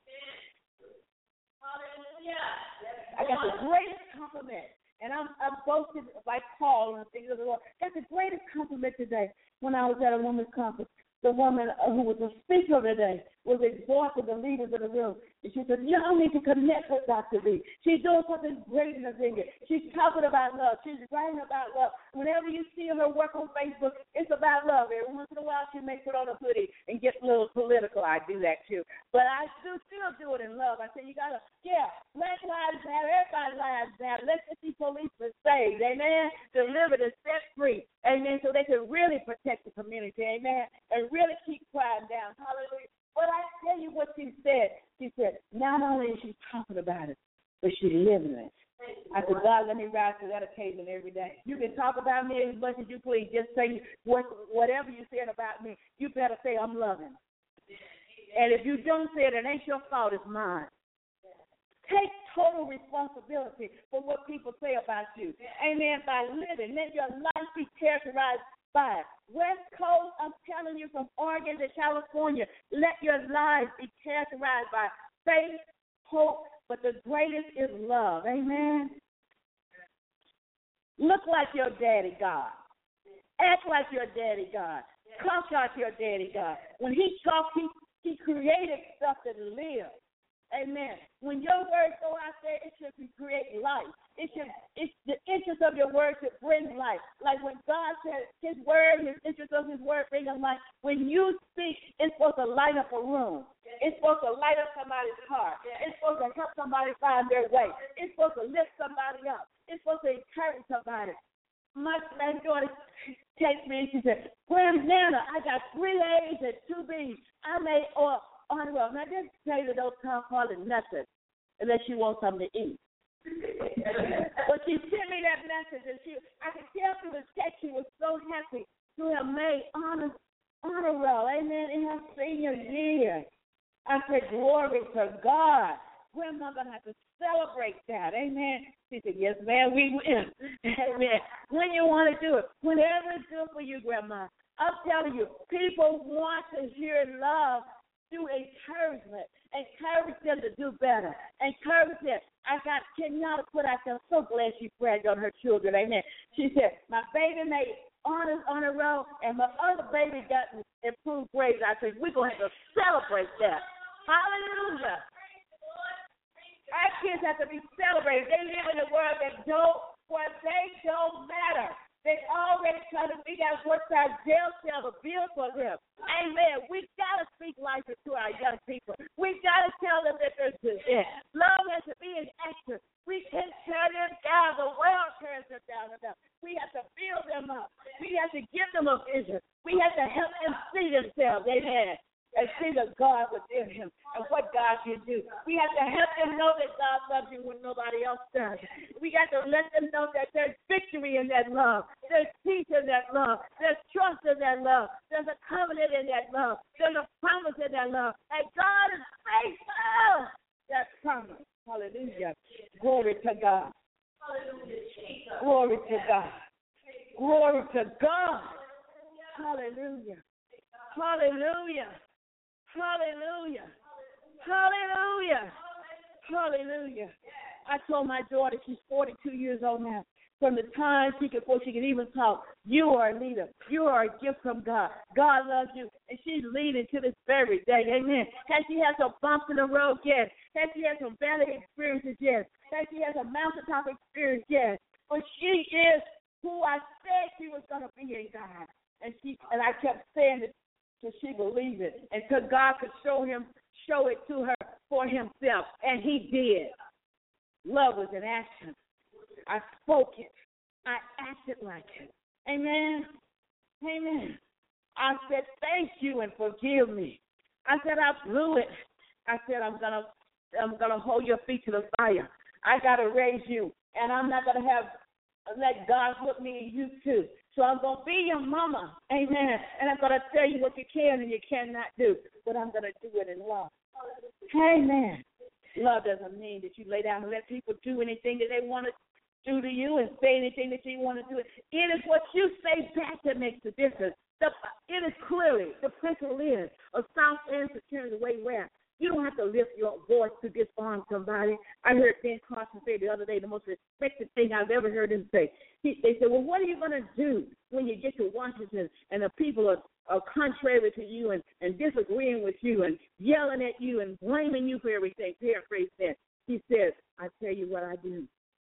Hallelujah. I got the greatest compliment. And I'm, I'm boasted like Paul and things of the Lord. That's the greatest compliment today when I was at a women's conference. The woman who was the speaker today was exhorting the leaders of the room. And she said, y'all need to connect with Doctor B. She's doing something great in the vineyard. She's talking about love. She's writing about love. Whenever you see her work on Facebook, it's about love. Every once in a while, she may put on a hoodie and get a little political. I do that, too. But I do still do it in love. I say, you got to, yeah, Black Lives Matter, everybody's lives matter. Let's get these policemen saved, amen, delivered and set free, amen, so they can really protect the community, amen, and really keep crime down. Hallelujah. But I tell you what she said. She said, not only is she talking about it, but she's living it. I said, God, let me rise to that occasion every day. You can talk about me as much as you please. Just say what, whatever you said about me. You better say I'm loving. And if you don't say it, it ain't your fault, it's mine. Take total responsibility for what people say about you. Amen. By living, let your life be characterized by it. West Coast, I'm telling you, from Oregon to California, let your lives be characterized by faith, hope, but the greatest is love. Amen. Look like your daddy God. Act like your daddy God. Talk like your daddy God. When he talks, he He created stuff that lives. Amen. When your words go out there, it should be create life. It should. It's the interest of your word should bring life. Like when God said His word, His interest of His word brings life. When you speak, it's supposed to light up a room. It's supposed to light up somebody's heart. It's supposed to help somebody find their way. It's supposed to lift somebody up. It's supposed to encourage somebody. My granddaughter texted me and she said, "Grandma, Nana, I got three A's and two B's. I made or on the road." Now just say that don't call call it nothing unless you want something to eat. But she sent me that message and she I could tell through the text she was so happy to have made honor honor roll. Amen. In her senior year. I said, glory to God. Grandma gonna have to celebrate that. Amen. She said, yes, ma'am, we will. Amen. When you want to do it, whenever it's good for you, Grandma. I'm telling you, people want to hear love through encouragement. Encourage them to do better. Encourage them. I got Kenyatta put out there. I'm so glad she bragged on her children. Amen. She said, my baby made honors on the road, and my other baby got improved grades. I said, we're going to have to celebrate that. Hallelujah. Our kids have to be celebrated. They live in a world that don't, where they don't matter. They already try to, we got to work our jail cell to build for them. Amen. We got to speak life into our young people. We got to tell them that there's good. Love has to be in action. We can't tear them down. The world tears them down enough. We have to build them up. We have to give them a vision. We have to help them see themselves. Amen. And see the God within him and what God can do. We have to help them know that God loves you when nobody else does. We got to let them know that there's victory in that love. There's peace in that love. There's trust in that love. There's a covenant in that love. There's a promise in that love. And God is faithful. That promise. Hallelujah. Glory to God. Glory to God. Glory to God. Hallelujah. Hallelujah. Hallelujah. Hallelujah. Hallelujah. I told my daughter, she's forty-two years old now, from the time she could, before she could even talk, you are a leader. You are a gift from God. God loves you, and she's leading to this very day. Amen. Has she had some bumps in the road? Yes. Has she had some valley experiences? Yes. Has she had some mountaintop experience? Yes. But she is who I said she was going to be in God. And she and I kept saying it till she believed it, until God could show him, show it to her for himself, and he did. Love was in action. I spoke it. I acted like it. Amen. Amen. I said, thank you and forgive me. I said, I blew it. I said, I'm gonna, I'm gonna hold your feet to the fire. I gotta raise you, and I'm not gonna have let God put me in you too. So I'm going to be your mama. Amen. And I'm going to tell you what you can and you cannot do. But I'm going to do it in love. Amen. Love doesn't mean that you lay down and let people do anything that they want to do to you and say anything that you want to do. It is what you say back that makes the difference. The, it is clearly the principle is a soft answer carries away wrath. You don't have to lift your voice to disarm somebody. I heard Ben Carson say the other day, the most respected thing I've ever heard him say. He, they said, well, what are you going to do when you get to Washington and the people are, are contrary to you and, and disagreeing with you and yelling at you and blaming you for everything? Paraphrase that. He says, I tell you what I do.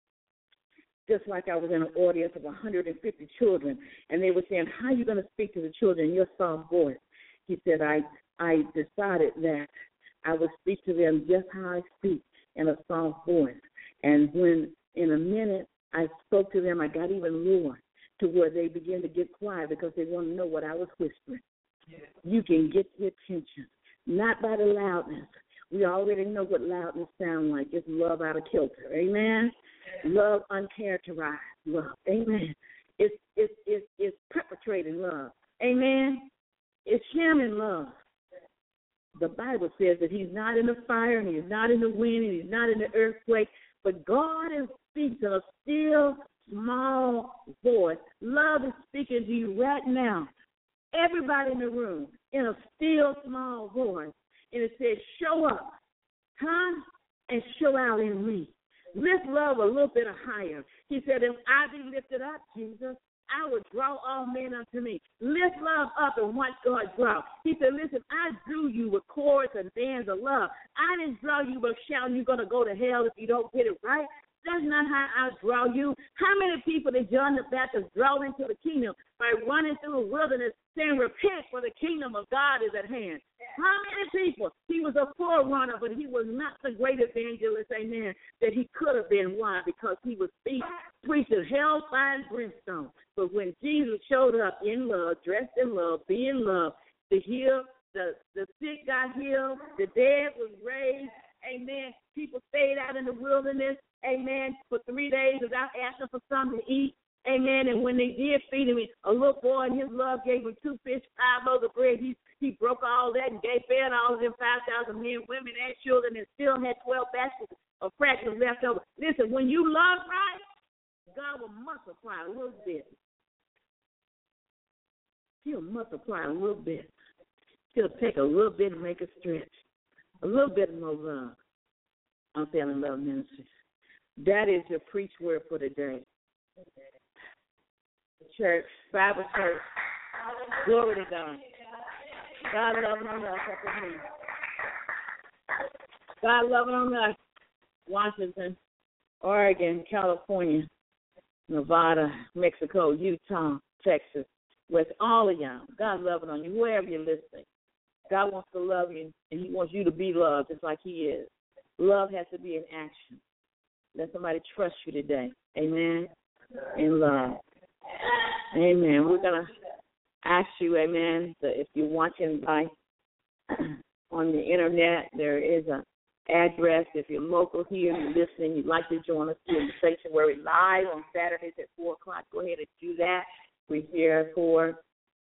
Just like I was in an audience of one hundred fifty children, and they were saying, how are you going to speak to the children in your soft voice? He said, I, I decided that I would speak to them just how I speak, in a soft voice. And when, in a minute, I spoke to them, I got even lower to where they began to get quiet because they want to know what I was whispering. Yeah. You can get the attention, not by the loudness. We already know what loudness sounds like. It's love out of kilter. Amen? Love uncharacterized love. Amen? It's, it's, it's, it's perpetrating love. Amen? It's sharing love. The Bible says that he's not in the fire and he's not in the wind and he's not in the earthquake, but God speaks in a still, small voice. Love is speaking to you right now. Everybody in the room in a still, small voice. And it says, show up, huh? And show out in me. Lift love a little bit higher. He said, if I be lifted up, Jesus, I will draw all men unto me. Lift love up and watch God draw. He said, listen, I drew you with cords and bands of love. I didn't draw you with shouting you're going to go to hell if you don't get it right. That's not how I draw you. How many people did John the Baptist draw into the kingdom by running through the wilderness saying, repent, for the kingdom of God is at hand? How many people? He was a forerunner, but he was not the great evangelist, amen, that he could have been. Why? Because he was preaching hellfire and brimstone. But when Jesus showed up in love, dressed in love, being love, the healed, the, the sick got healed, the dead was raised, amen. People stayed out in the wilderness, amen, for three days without asking for something to eat, amen. And when they did feed him, a little boy in his love gave him two fish, five loaves of bread. He he broke all that and gave fed all of them five thousand men, women, and children, and still had twelve baskets of fractions left over. Listen, when you love right, God will multiply a little bit. He'll multiply a little bit. He'll take a little bit and make it stretch. A little bit more love. Unfailing Love Ministries. That is your preach word for today. Church, Bible church. Glory to God. God loving on us up in here. God loving on us. Washington, Oregon, California, Nevada, Mexico, Utah, Texas, West, all of y'all. God loving on you, wherever you're listening. God wants to love you, and he wants you to be loved just like he is. Love has to be in action. Let somebody trust you today. Amen. In love. Amen. We're going to ask you, amen, that if you're watching by on the internet, there is an address. If you're local here and you're listening, you'd like to join us in the sanctuary live on Saturdays at four o'clock, go ahead and do that. We're here for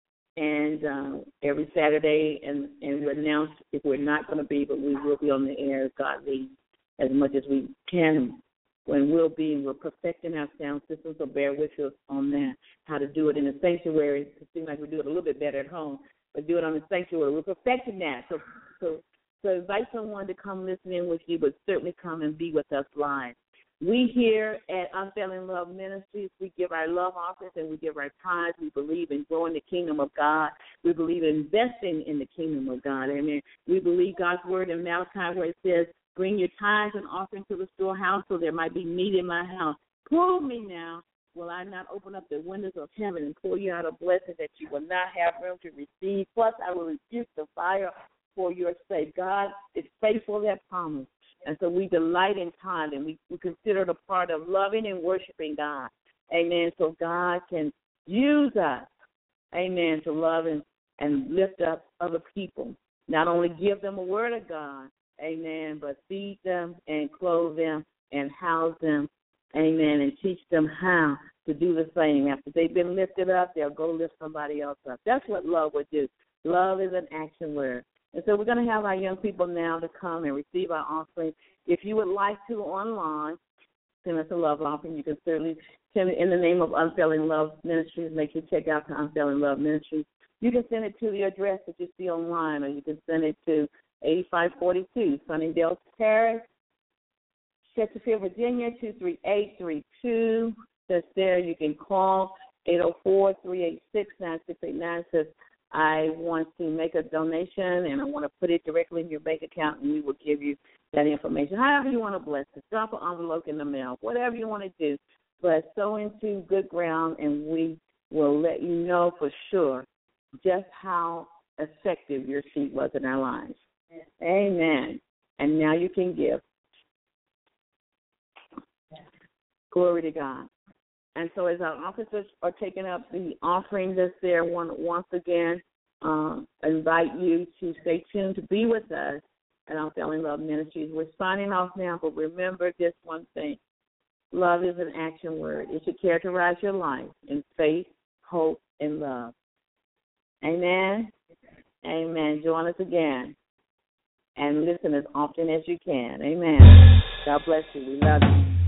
and uh, every Saturday, and, and we announce if we're not going to be, but we will be on the air as God leads as much as we can. When we'll be, we're perfecting our sound system, so bear with us on that, how to do it in the sanctuary. It seems like we do it a little bit better at home, but do it on the sanctuary. We're perfecting that. So, so, so invite someone to come listen in with you, but certainly come and be with us live. We here at Unfailing Love Ministries, we give our love offerings and we give our tithes. We believe in growing the kingdom of God. We believe in investing in the kingdom of God. Amen. We believe God's word in Malachi where it says, bring your tithes and offering to the storehouse so there might be meat in my house. Prove me now, will I not open up the windows of heaven and pour you out a blessing that you will not have room to receive? Plus, I will rebuke the fire for your sake. God is faithful to that promise. And so we delight in tithing, and we, we consider it a part of loving and worshiping God. Amen. So God can use us, amen, to love and, and lift up other people. Not only give them a word of God, amen, but feed them and clothe them and house them, amen, and teach them how to do the same. After they've been lifted up, they'll go lift somebody else up. That's what love would do. Love is an action word. And so we're going to have our young people now to come and receive our offering. If you would like to online, send us a love offering. You can certainly send it in the name of Unfailing Love Ministries. Make sure you check out the Unfailing Love Ministries. You can send it to the address that you see online, or you can send it to eighty-five forty-two Sunnydale Terrace, Chesterfield, Virginia, two three eight three two. That's there. You can call eight oh four, three eight six, nine six eight nine. Says, I want to make a donation, and I want to put it directly in your bank account, and we will give you that information. However you want to bless us, drop an envelope in the mail, whatever you want to do. But sow into good ground, and we will let you know for sure just how effective your seed was in our lives. Amen. And now you can give. Glory to God. And so as our officers are taking up the offering that's there, I want to once again uh, invite you to stay tuned to be with us at Unfailing Love Ministries. We're signing off now, but remember this one thing. Love is an action word. It should characterize your life in faith, hope, and love. Amen? Amen. Join us again. And listen as often as you can. Amen. God bless you. We love you.